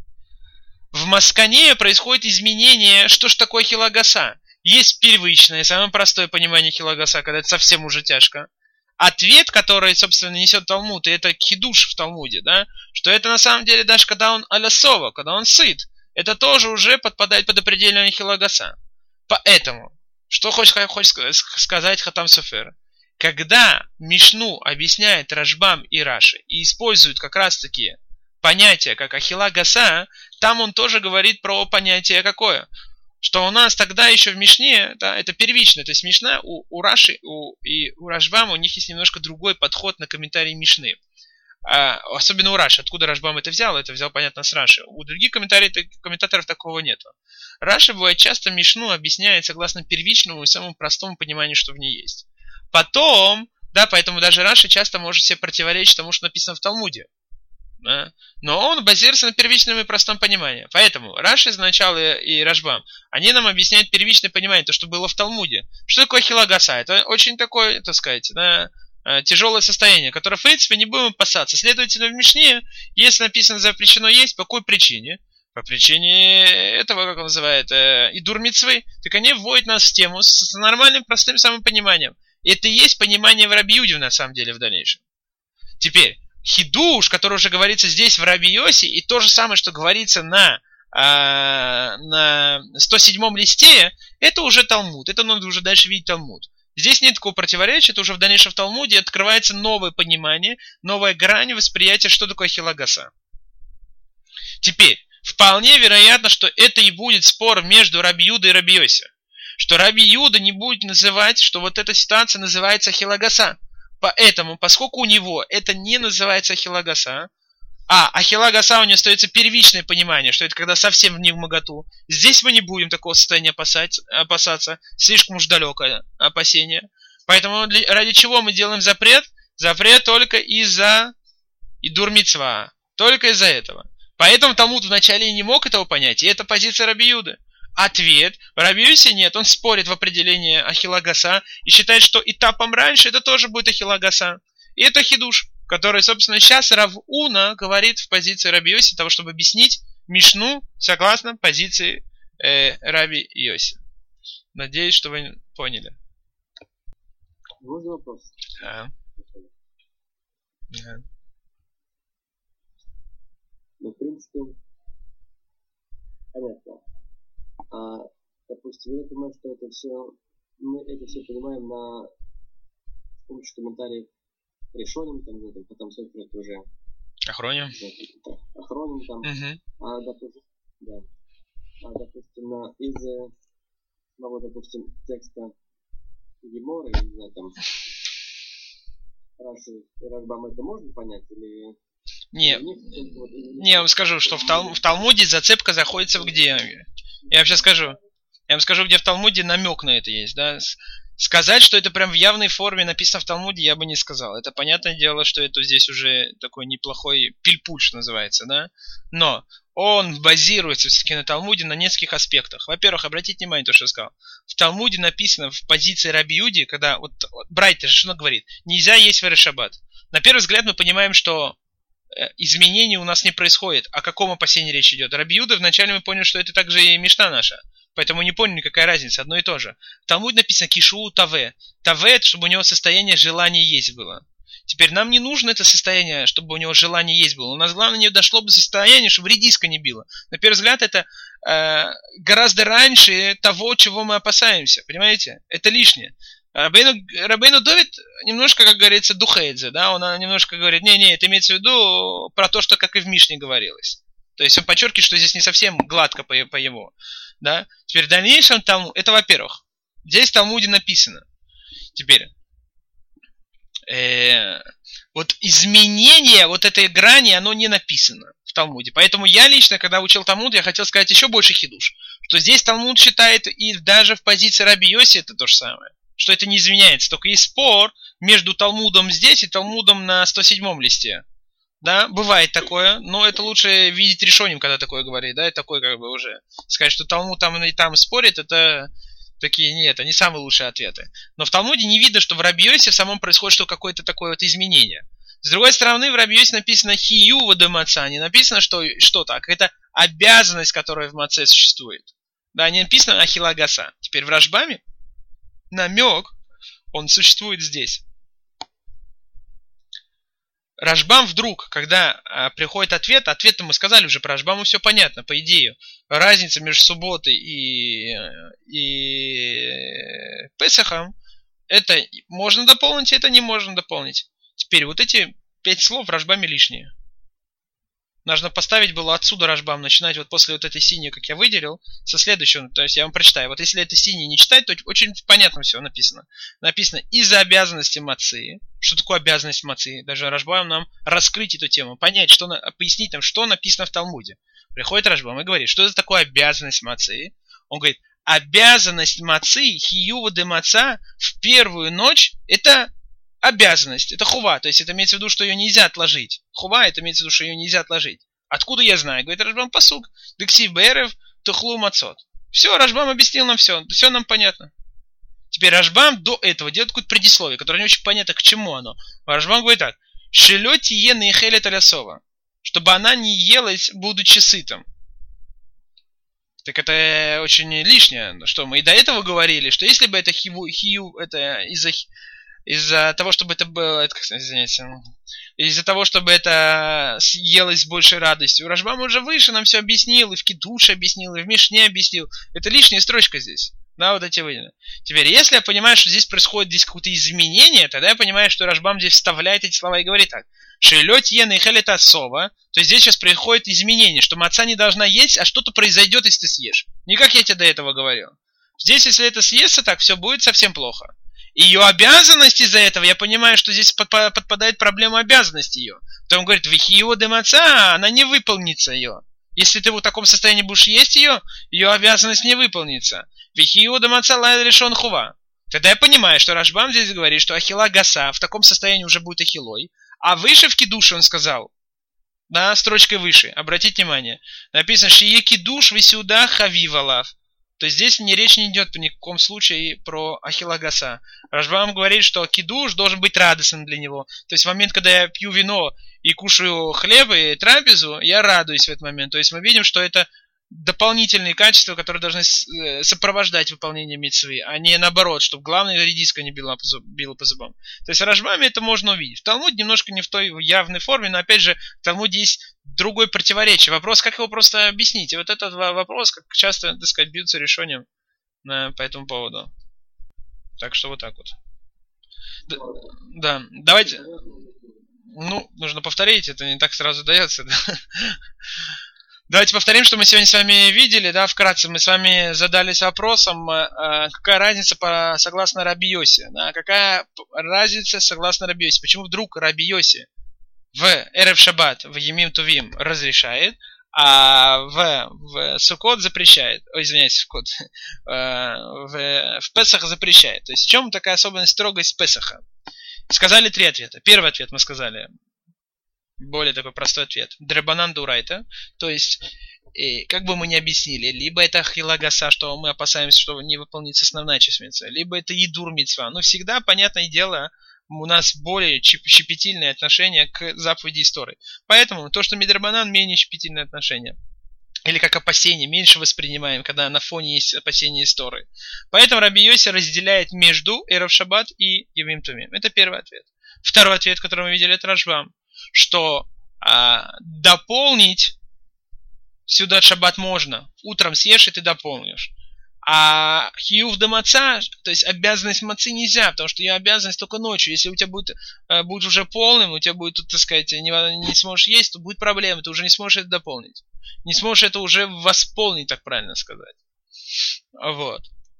В масконе происходит изменение, что ж такое ахилла гаса. Есть первичное, самое простое понимание ахилла гаса, когда это совсем уже тяжко. Ответ, который, собственно, несет Талмуд, и это хидуш в Талмуде, да, что это на самом деле даже когда он алясова, когда он сыт, это тоже уже подпадает под определение ахилла гаса. Поэтому, что хочет, хочет сказать Хатам Софер? Когда Мишну объясняет Рашбам и Раши и использует как раз таки понятие, как ахилла гаса, там он тоже говорит про понятие какое? Что у нас тогда еще в Мишне, да, это первичное, то есть Мишна у, у Раши у, и у Рашбама у них есть немножко другой подход на комментарии Мишны. А, особенно у Раши. Откуда Рашбам это взял? Это взял, понятно, с Раши. У других комментаторов такого нету. Раши бывает часто Мишну объясняет согласно первичному и самому простому пониманию, что в ней есть. Потом, да, поэтому даже Раши часто может себе противоречить тому, что написано в Талмуде. Да? Но он базируется на первичном и простом понимании. Поэтому Раши сначала и Рашбам, они нам объясняют первичное понимание, то, что было в Талмуде. Что такое ахилла гаса? Это очень такое, так сказать, да, тяжелое состояние, которое, в принципе, не будем опасаться. Следовательно, в Мишне, если написано запрещено есть, по какой причине? По причине этого, как он называет, э, идур мицвы, так они вводят нас в тему с нормальным, простым самым пониманием. И это и есть понимание в Раби Юде, на самом деле, в дальнейшем. Теперь, хидуш, который уже говорится здесь в Раби Йоси, и то же самое, что говорится на, э, на сто седьмом листе, это уже Талмуд, это надо уже дальше видеть Талмуд. Здесь нет такого противоречия, это уже в дальнейшем в Талмуде открывается новое понимание, новая грань восприятия, что такое ахилла гаса. Теперь, вполне вероятно, что это и будет спор между Раби Юдой и Раби Йоси. Что Раби Юда не будет называть, что вот эта ситуация называется ахилла гаса. Поэтому, поскольку у него это не называется ахилла гаса, а ахилла гаса у него остается первичное понимание, что это когда совсем в невмоготу. Здесь мы не будем такого состояния опасать, опасаться, слишком уж далекое опасение. Поэтому ради чего мы делаем запрет? Запрет только из-за идур мицва, только из-за этого. Поэтому Талмуд вначале и не мог этого понять, и это позиция Раби Юды. Ответ: в Раби Йоси нет, он спорит в определении ахилла гаса и считает, что этапом раньше это тоже будет ахилла гаса. И это хидуш, который, собственно, сейчас Рав Уна говорит в позиции Раби Йоси, того, чтобы объяснить Мишну согласно позиции э, Раби Йоси. Надеюсь, что вы поняли. Можно вопрос? Да. Да. Ну, в принципе, понятно. А, допустим, я думаю, что это все мы это все понимаем на с помощью комментариев решением, там, ну, там, потом софер это уже Охроним. охроним там. Угу. А, допустим, да. А, допустим, на, из самого, допустим, текста Гемора, не знаю, там, Раши и Рашбам это можно понять или... Не, не, я вам скажу, что в, Тал, в Талмуде зацепка заходится в где? Я вам сейчас скажу. Я вам скажу, где в Талмуде намек на это есть, да? Сказать, что это прям в явной форме написано в Талмуде, я бы не сказал. Это понятное дело, что это здесь уже такой неплохой пильпуль, что называется, да? Но он базируется все-таки на Талмуде на нескольких аспектах. Во-первых, обратите внимание, то, что я сказал. В Талмуде написано в позиции Раби Юди, когда вот, вот Брайтер, что он говорит? Нельзя есть в Эреш Шаббат. На первый взгляд мы понимаем, что изменений у нас не происходит. О каком опасении речь идет? Раби Юда вначале мы поняли, что это также и Мишна наша. Поэтому не поняли, какая разница, одно и то же. В Талмуде написано кишу таве. Таве, это чтобы у него состояние желания есть было. Теперь нам не нужно это состояние, чтобы у него желание есть было. У нас главное не дошло бы состояние, чтобы редиска не била. На первый взгляд это э, гораздо раньше того, чего мы опасаемся. Понимаете? Это лишнее. Рабейну, Рабейну Довид немножко, как говорится, духейдзе, да, он немножко говорит, не-не, это имеется в виду про то, что как и в Мишне говорилось. То есть он подчеркивает, что здесь не совсем гладко по, по его. Да? Теперь в дальнейшем там, это во-первых, здесь в Талмуде написано. Теперь, э, вот изменение вот этой грани, оно не написано в Талмуде. Поэтому я лично, когда учил Талмуд, я хотел сказать еще больше хидуш. Что здесь Талмуд считает, и даже в позиции Раби Йоси это то же самое. Что это не изменяется. Только есть спор между Талмудом здесь и Талмудом на сто седьмом листе. Да, бывает такое, но это лучше видеть решением, когда такое говорит, да, и такой как бы уже сказать, что Талмуд там и там спорит, это такие, нет, это не самые лучшие ответы. Но в Талмуде не видно, что в Раби Йоси в самом происходит что какое-то такое вот изменение. С другой стороны, в Раби Йоси написано хию вада маца, не написано, что, что так, это обязанность, которая в маце существует. Да, не написано ахила гаса. Теперь в Рашбаме намек, он существует здесь. Рашбам вдруг, когда а, приходит ответ, ответ мы сказали уже, про Рашбаму все понятно, по идее. Разница между субботой и, и Песахом, это можно дополнить, это не можно дополнить. Теперь вот эти пять слов в Рашбаме лишние. Нужно поставить было отсюда Рашбам, начинать вот после вот этой синей, как я выделил, со следующего, то есть я вам прочитаю. Вот если это синий не читать, то очень понятно все написано. Написано из-за обязанности мацы. Что такое обязанность мацы? Даже Рашбам нам раскрыть эту тему, понять, что, пояснить там, что написано в Талмуде. Приходит Рашбам и говорит, что это такое обязанность мацы? Он говорит, обязанность мацы, хиюва де маца, в первую ночь, это обязанность, это хува, то есть это имеется в виду, что ее нельзя отложить. Хува, это имеется в виду, что ее нельзя отложить. Откуда я знаю? Говорит Рашбам пасук, дексив берев, тухлу мацот. Все, Рашбам объяснил нам все, все нам понятно. Теперь Рашбам до этого делает какое-то предисловие, которое не очень понятно, к чему оно. Рашбам говорит так, шелети ены и хелет алясова, чтобы она не елась, будучи сытым. Так это очень лишнее, что мы и до этого говорили, что если бы это хиву, хию, это из-за из-за того, чтобы это было, это, извините, из-за того, чтобы это съелось с большей радостью. Рашбам уже выше нам все объяснил, и в Кидуше объяснил, и в Мишне объяснил. Это лишняя строчка здесь. Да, вот эти выделены. Теперь, если я понимаю, что здесь происходит здесь какое-то изменение, тогда я понимаю, что Рашбам здесь вставляет эти слова и говорит так. Шейлет ена и хелет отсова. То есть здесь сейчас происходит изменение, что маца не должна есть, а что-то произойдет, если ты съешь. Не как я тебе до этого говорил. Здесь, если это съестся так, все будет совсем плохо. Ее обязанность из-за этого, я понимаю, что здесь подпадает проблема обязанности ее. Потом говорит, вихио де маца, она не выполнится ее. Если ты в таком состоянии будешь есть ее, ее обязанность не выполнится. Вихио де маца лай решен хува. Тогда я понимаю, что Рашбам здесь говорит, что ахила гаса в таком состоянии уже будет ахилой. А выше в кидуше он сказал, да, строчкой выше, обратите внимание, написано, шие кидуш висюда хавивалав. То есть здесь не речь не идет ни в каком случае про ахила гаса. Рашбам говорит, что кидуш должен быть радостным для него. То есть в момент, когда я пью вино и кушаю хлеб и трапезу, я радуюсь в этот момент. То есть мы видим, что это дополнительные качества, которые должны сопровождать выполнение мицвы, а не наоборот, чтобы главное редиска не била по, зуб, била по зубам. То есть в Рашбаме это можно увидеть. В Талмуде немножко не в той явной форме, но опять же в Талмуде есть другое противоречие. Вопрос, как его просто объяснить. И вот этот вопрос, как часто, так сказать, бьются решением по этому поводу. Так что вот так вот. Да, да. Давайте... Ну, нужно повторить, это не так сразу дается, да? Давайте повторим, что мы сегодня с вами видели, да, вкратце мы с вами задались вопросом, э, какая разница по, согласно Раби Йоси, да, какая разница согласно Раби Йоси, почему вдруг Раби Йоси в Эрев Шаббат, в Емим Тувим разрешает, а в, в Суккот запрещает, ой, извиняюсь, в Суккот, в, в Песах запрещает. То есть в чем такая особенность, строгость Песаха? Сказали три ответа. Первый ответ мы сказали, более такой простой ответ. Дребанан дурайта, то есть, и, как бы мы ни объяснили, либо это хилагаса, что мы опасаемся, что не выполнится основная часть митцва, либо это идур митцва. Но всегда, понятное дело, у нас более щепетильное отношение к заповеди истории. Поэтому то, что мидрабанан, менее щепетильное отношение. Или как опасение, меньше воспринимаем, когда на фоне есть опасение истории. Поэтому Раби Йоси разделяет между Эрев Шаббат и Емим Тувим. Это первый ответ. Второй ответ, который мы видели, это Рашбам. Что а, дополнить сюда Шаббат можно. Утром съешь и ты дополнишь. А хиюв да маца, то есть обязанность мацы нельзя, потому что ее обязанность только ночью. Если у тебя будет, будет уже полным, у тебя будет, тут, так сказать, не, не сможешь есть, то будет проблема, ты уже не сможешь это дополнить. Не сможешь это уже восполнить, так правильно сказать. Вот.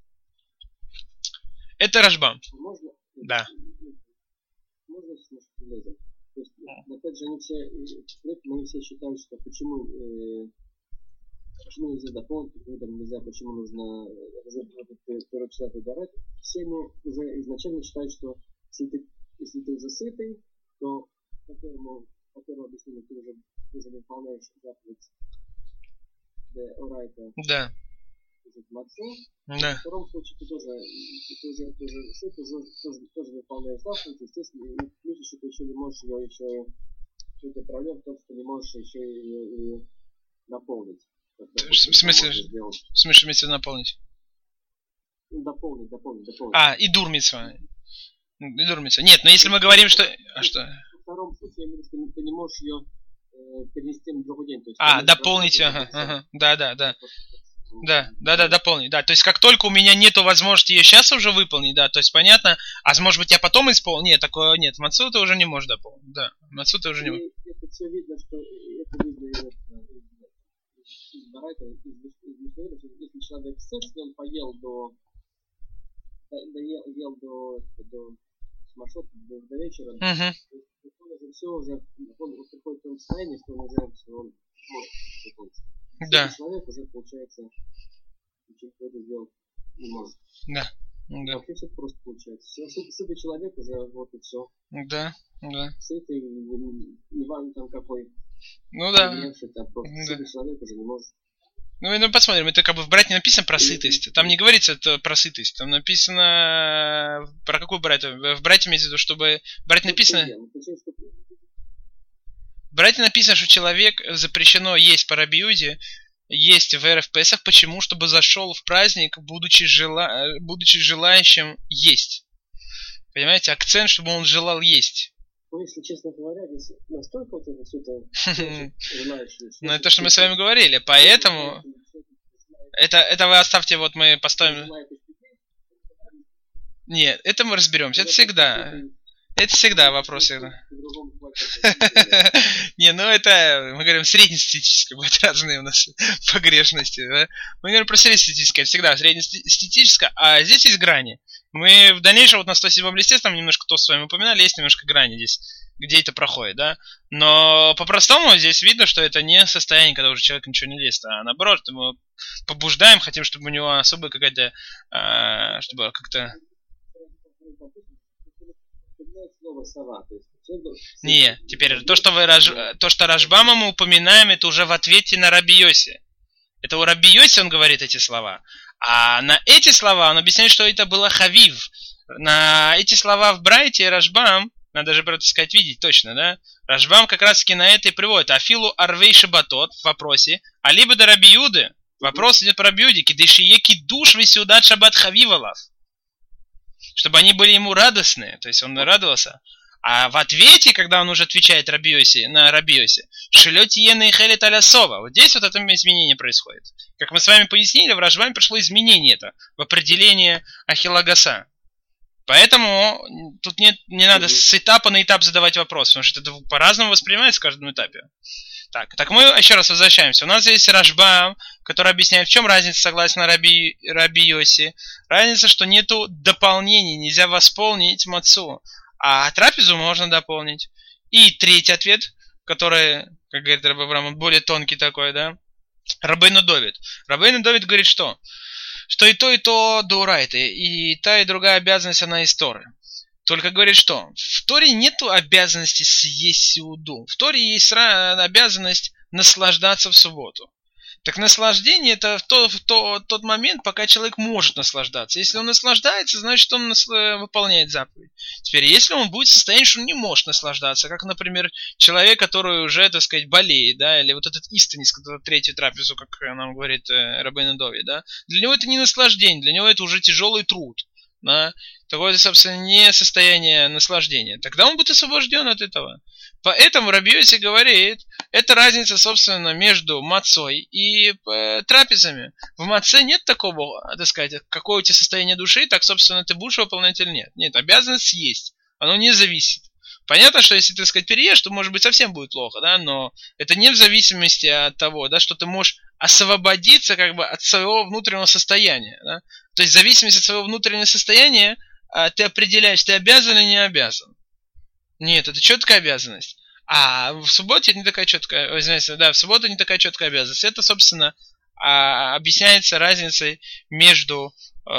Это Рашбам. Можно? Да. Можно то есть, опять же, они все, мы все считают, что почему, э, почему нельзя дополнить, почему нельзя, почему нужно первый часа выбирать. Все они уже изначально считают, что если ты, если ты уже сытый, то по первому, по первому объяснению ты уже, ты уже выполняешь заповедь Орайта. Да. Мацу. Да. В втором случае ты тоже, ты уже, ты уже сытый, тоже, тоже, тоже выполняешь заповедь. Естественно, и плюс еще ты еще не можешь ее еще, что-то проблема в том, что не можешь еще ее и наполнить. В смысле, в смысле вместе наполнить? Ну, дополнить, дополнить, дополнить. А, и дур мицва. И дур мицва. Нет, но если мы говорим, что... А что? В втором случае, я говорю, что ты не можешь ее э, перенести на другой день. То есть, а, дополнить, ага, ага, да, да, да. Да, да, да, дополнить, да. То есть, как только у меня нету возможности ее сейчас уже выполнить, да, то есть, понятно, а может быть, я потом исполню? Нет, такого нет, мацу ты уже не можешь дополнить, да, мацу ты уже не можешь. Это все видно, что это видно из Барайта, из Мишнаида, что если человек сыт, он поел до, доел, ел до, до Машот, до, до вечера, uh-huh. он уже все уже, он приходит в том состоянии, что он уже он может закончить. Да. Человек уже, получается, ничего это сделать не может. Да. Да. Вообще все просто получается. Все, сытый человек уже, вот и все. Да, да. Сытый, не, не важно там какой. Ну да. Ехать, там просто да. Сытый человек уже не может. Ну, ну, посмотрим, это как бы в брать не написано про сытость. Там не говорится это про сытость. Там написано... Про какую брать? В брать имеется в виду, чтобы... Брать написано... В брате написано, что человек запрещено есть по Раби Юде, есть в Эрев Песах. Почему? Чтобы зашел в праздник, будучи, жела... будучи желающим есть. Понимаете? Акцент, чтобы он желал есть. Ну, если честно говоря, здесь настолько вот это все это знаешь. Ну, это что мы с вами говорили. Поэтому... Это, это вы оставьте, вот мы поставим... Нет, это мы разберемся. Это всегда... Это всегда вопрос всегда. Не, ну это, мы говорим, среднестатистическое, будет разные у нас погрешности, да? Мы говорим про среднестатистическое, это всегда среднестатистическое, а здесь есть грани. Мы в дальнейшем, вот на сто седьмом листе, там немножко то с вами упоминали, есть немножко грани здесь, где это проходит, да? Но по-простому здесь видно, что это не состояние, когда уже человек ничего не ест, а наоборот, мы побуждаем, хотим, чтобы у него особая какая-то, а, чтобы как-то... Не, теперь то, что вы раж... то, что Рашбама мы упоминаем, это уже в ответе на Раби Йоси. Это у Раби Йоси он говорит эти слова. А на эти слова он объясняет, что это было хавив. На эти слова в Брайте Рашбам, надо же, так сказать, видеть точно, да? Рашбам как раз таки на это и приводит. Афилу арвей шабатот в вопросе, а либо до Раби Юды. Вопрос идет про Раби Юди. Кидешиеки душ висюдат шабат хавивалав. Чтобы они были ему радостны, то есть он радовался. А в ответе, когда он уже отвечает Раби Йоси, на Раби Йоси, шелет иена и хелет алясова. Вот здесь вот это изменение происходит. Как мы с вами пояснили, в Рашбаме пришло изменение это в определении ахилагаса. Поэтому тут нет, не надо с этапа на этап задавать вопрос, потому что это по-разному воспринимается в каждом этапе. Так, так мы еще раз возвращаемся. У нас есть Рашбам, который объясняет, в чем разница, согласно Раби, Раби Йоси. Разница, что нету дополнений, нельзя восполнить мацу, а трапезу можно дополнить. И третий ответ, который, как говорит Рабби Авраам, более тонкий такой, да, Рабейну Довид. Рабейну Довид говорит, что? Что и то, и то доурайты, и та, и другая обязанность, она из Торы. Только говорит, что в Торе нет обязанности съесть сеуду. В Торе есть обязанность наслаждаться в субботу. Так наслаждение это в, то, в то, тот момент, пока человек может наслаждаться. Если он наслаждается, значит он насл... выполняет заповедь. Теперь, если он будет в состоянии, что он не может наслаждаться, как, например, человек, который уже, так сказать, болеет, да, или вот этот истонис, который третью трапезу, как нам говорит э, Рабейну Довид, да, для него это не наслаждение, для него это уже тяжелый труд. Да, такое, собственно, не состояние наслаждения. Тогда он будет освобожден от этого. Поэтому Раби Йоси говорит, это разница, собственно, между мацой и э, трапезами. В маце нет такого, так сказать, какое у тебя состояние души, так, собственно, ты будешь выполнять или нет. Нет, обязанность съесть. Оно не зависит. Понятно, что если ты, так сказать, переешь, то, может быть, совсем будет плохо, да, но это не в зависимости от того, да, что ты можешь освободиться как бы от своего внутреннего состояния, да. То есть в зависимости от своего внутреннего состояния а, ты определяешь, ты обязан или не обязан. Нет, это четкая обязанность. А в субботе это не такая четкая, извините, да, в субботу не такая четкая обязанность. Это, собственно, а, объясняется разницей между,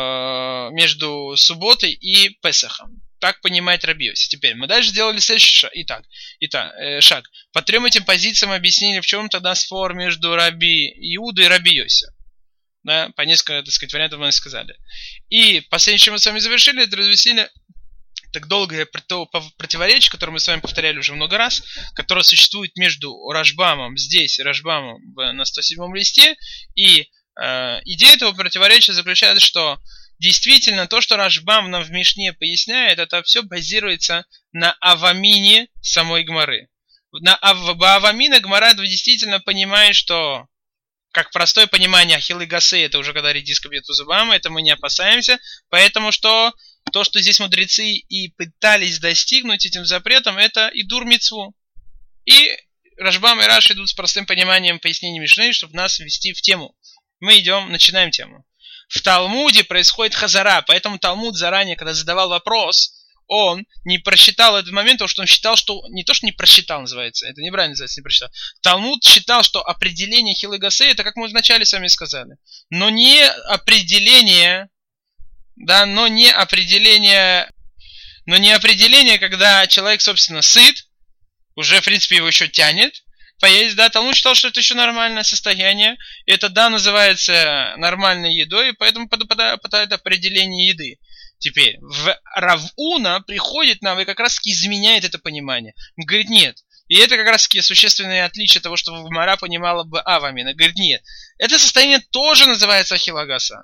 э, между субботой и Песахом. Так понимает Раби Йоси. Теперь мы дальше сделали следующий шаг. Итак, итак э, шаг. По трем этим позициям объяснили, в чем тогда спор между Раби Иуда и Раби Йоси. Да, по несколько, так сказать, вариантов мы сказали. И последнее, что мы с вами завершили, это разъяснили так долгое противоречие, которое мы с вами повторяли уже много раз, которое существует между Рашбамом здесь и Рашбамом на сто седьмом листе. И э, идея этого противоречия заключается, что действительно то, что Рашбам нам в Мишне поясняет, это все базируется на авамине самой Гмары. На ав, авамина Гмара действительно понимает, что как простое понимание Ахиллы Гасе, это уже когда редиска бьет по зубам, это мы не опасаемся, поэтому что то, что здесь мудрецы и пытались достигнуть этим запретом, это идур мицву. И Рашбам и Раш идут с простым пониманием пояснения Мишны, чтобы нас ввести в тему. Мы идем, начинаем тему. В Талмуде происходит хазара, поэтому Талмуд заранее, когда задавал вопрос, он не просчитал этот момент, потому что он считал, что не то, что не просчитал называется, это неправильно называется, не просчитал. Талмуд считал, что определение Хилы Гасе, это как мы вначале с вами сказали, но не определение, да, но не определение, но не определение, когда человек, собственно, сыт, уже, в принципе, его еще тянет поесть, да, Талмуд считал, что это еще нормальное состояние, и это, да, называется нормальной едой, и поэтому подает определение еды. Теперь, в Равуна приходит нам и как раз таки изменяет это понимание. Он говорит, нет. И это как раз таки существенное отличие того, что Гмара понимала бы Авамина. Говорит, нет. Это состояние тоже называется Ахиллагаса.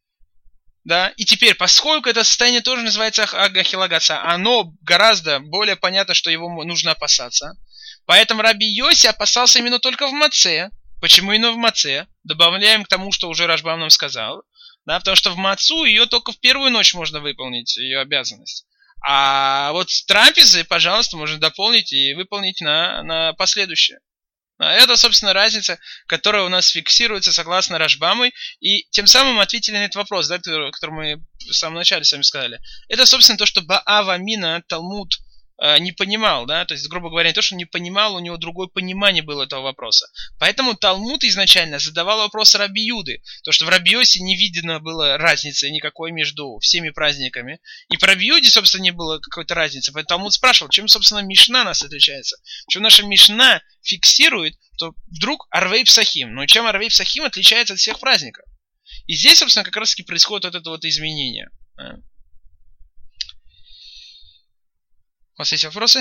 Да? И теперь, поскольку это состояние тоже называется Ахиллагаса, оно гораздо более понятно, что его нужно опасаться. Поэтому Раби Йоси опасался именно только в маце. Почему именно в маце? Добавляем к тому, что уже Рашбам нам сказал. Да, потому что в мацу ее только в первую ночь можно выполнить, ее обязанность. А вот с трапезы, пожалуйста, можно дополнить и выполнить на, на последующее. Это, собственно, разница, которая у нас фиксируется согласно Рашбаму. И тем самым ответили на этот вопрос, да, который, который мы в самом начале с вами сказали. Это, собственно, то, что Баава Мина Талмуд э, не понимал. Да? То есть, грубо говоря, не то, что не понимал, у него другое понимание было этого вопроса. Поэтому Талмуд изначально задавал вопрос Раби Юды. То, что в Раби Йоси не видно было разницы никакой между всеми праздниками. И по Раби Юде, собственно, не было какой-то разницы. Поэтому Талмуд спрашивал, чем, собственно, Мишна нас отличается. Чем наша Мишна фиксирует, то вдруг Арвей Псахим. Но чем Арвей Псахим отличается от всех праздников? И здесь, собственно, как раз таки происходит вот это вот изменение. У вас есть вопросы?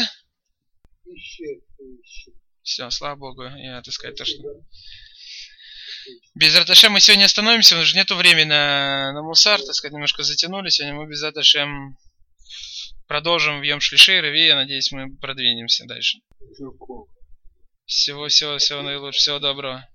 Все, слава Богу. Я, так сказать, то, что... Без Раташем мы сегодня остановимся, потому что нету времени на, на мусар, так сказать, немножко затянули. Сегодня мы без Раташем продолжим в Йом Шлиши, Реви. Я надеюсь, мы продвинемся дальше. Всего, всего, всего наилучшего, всего доброго.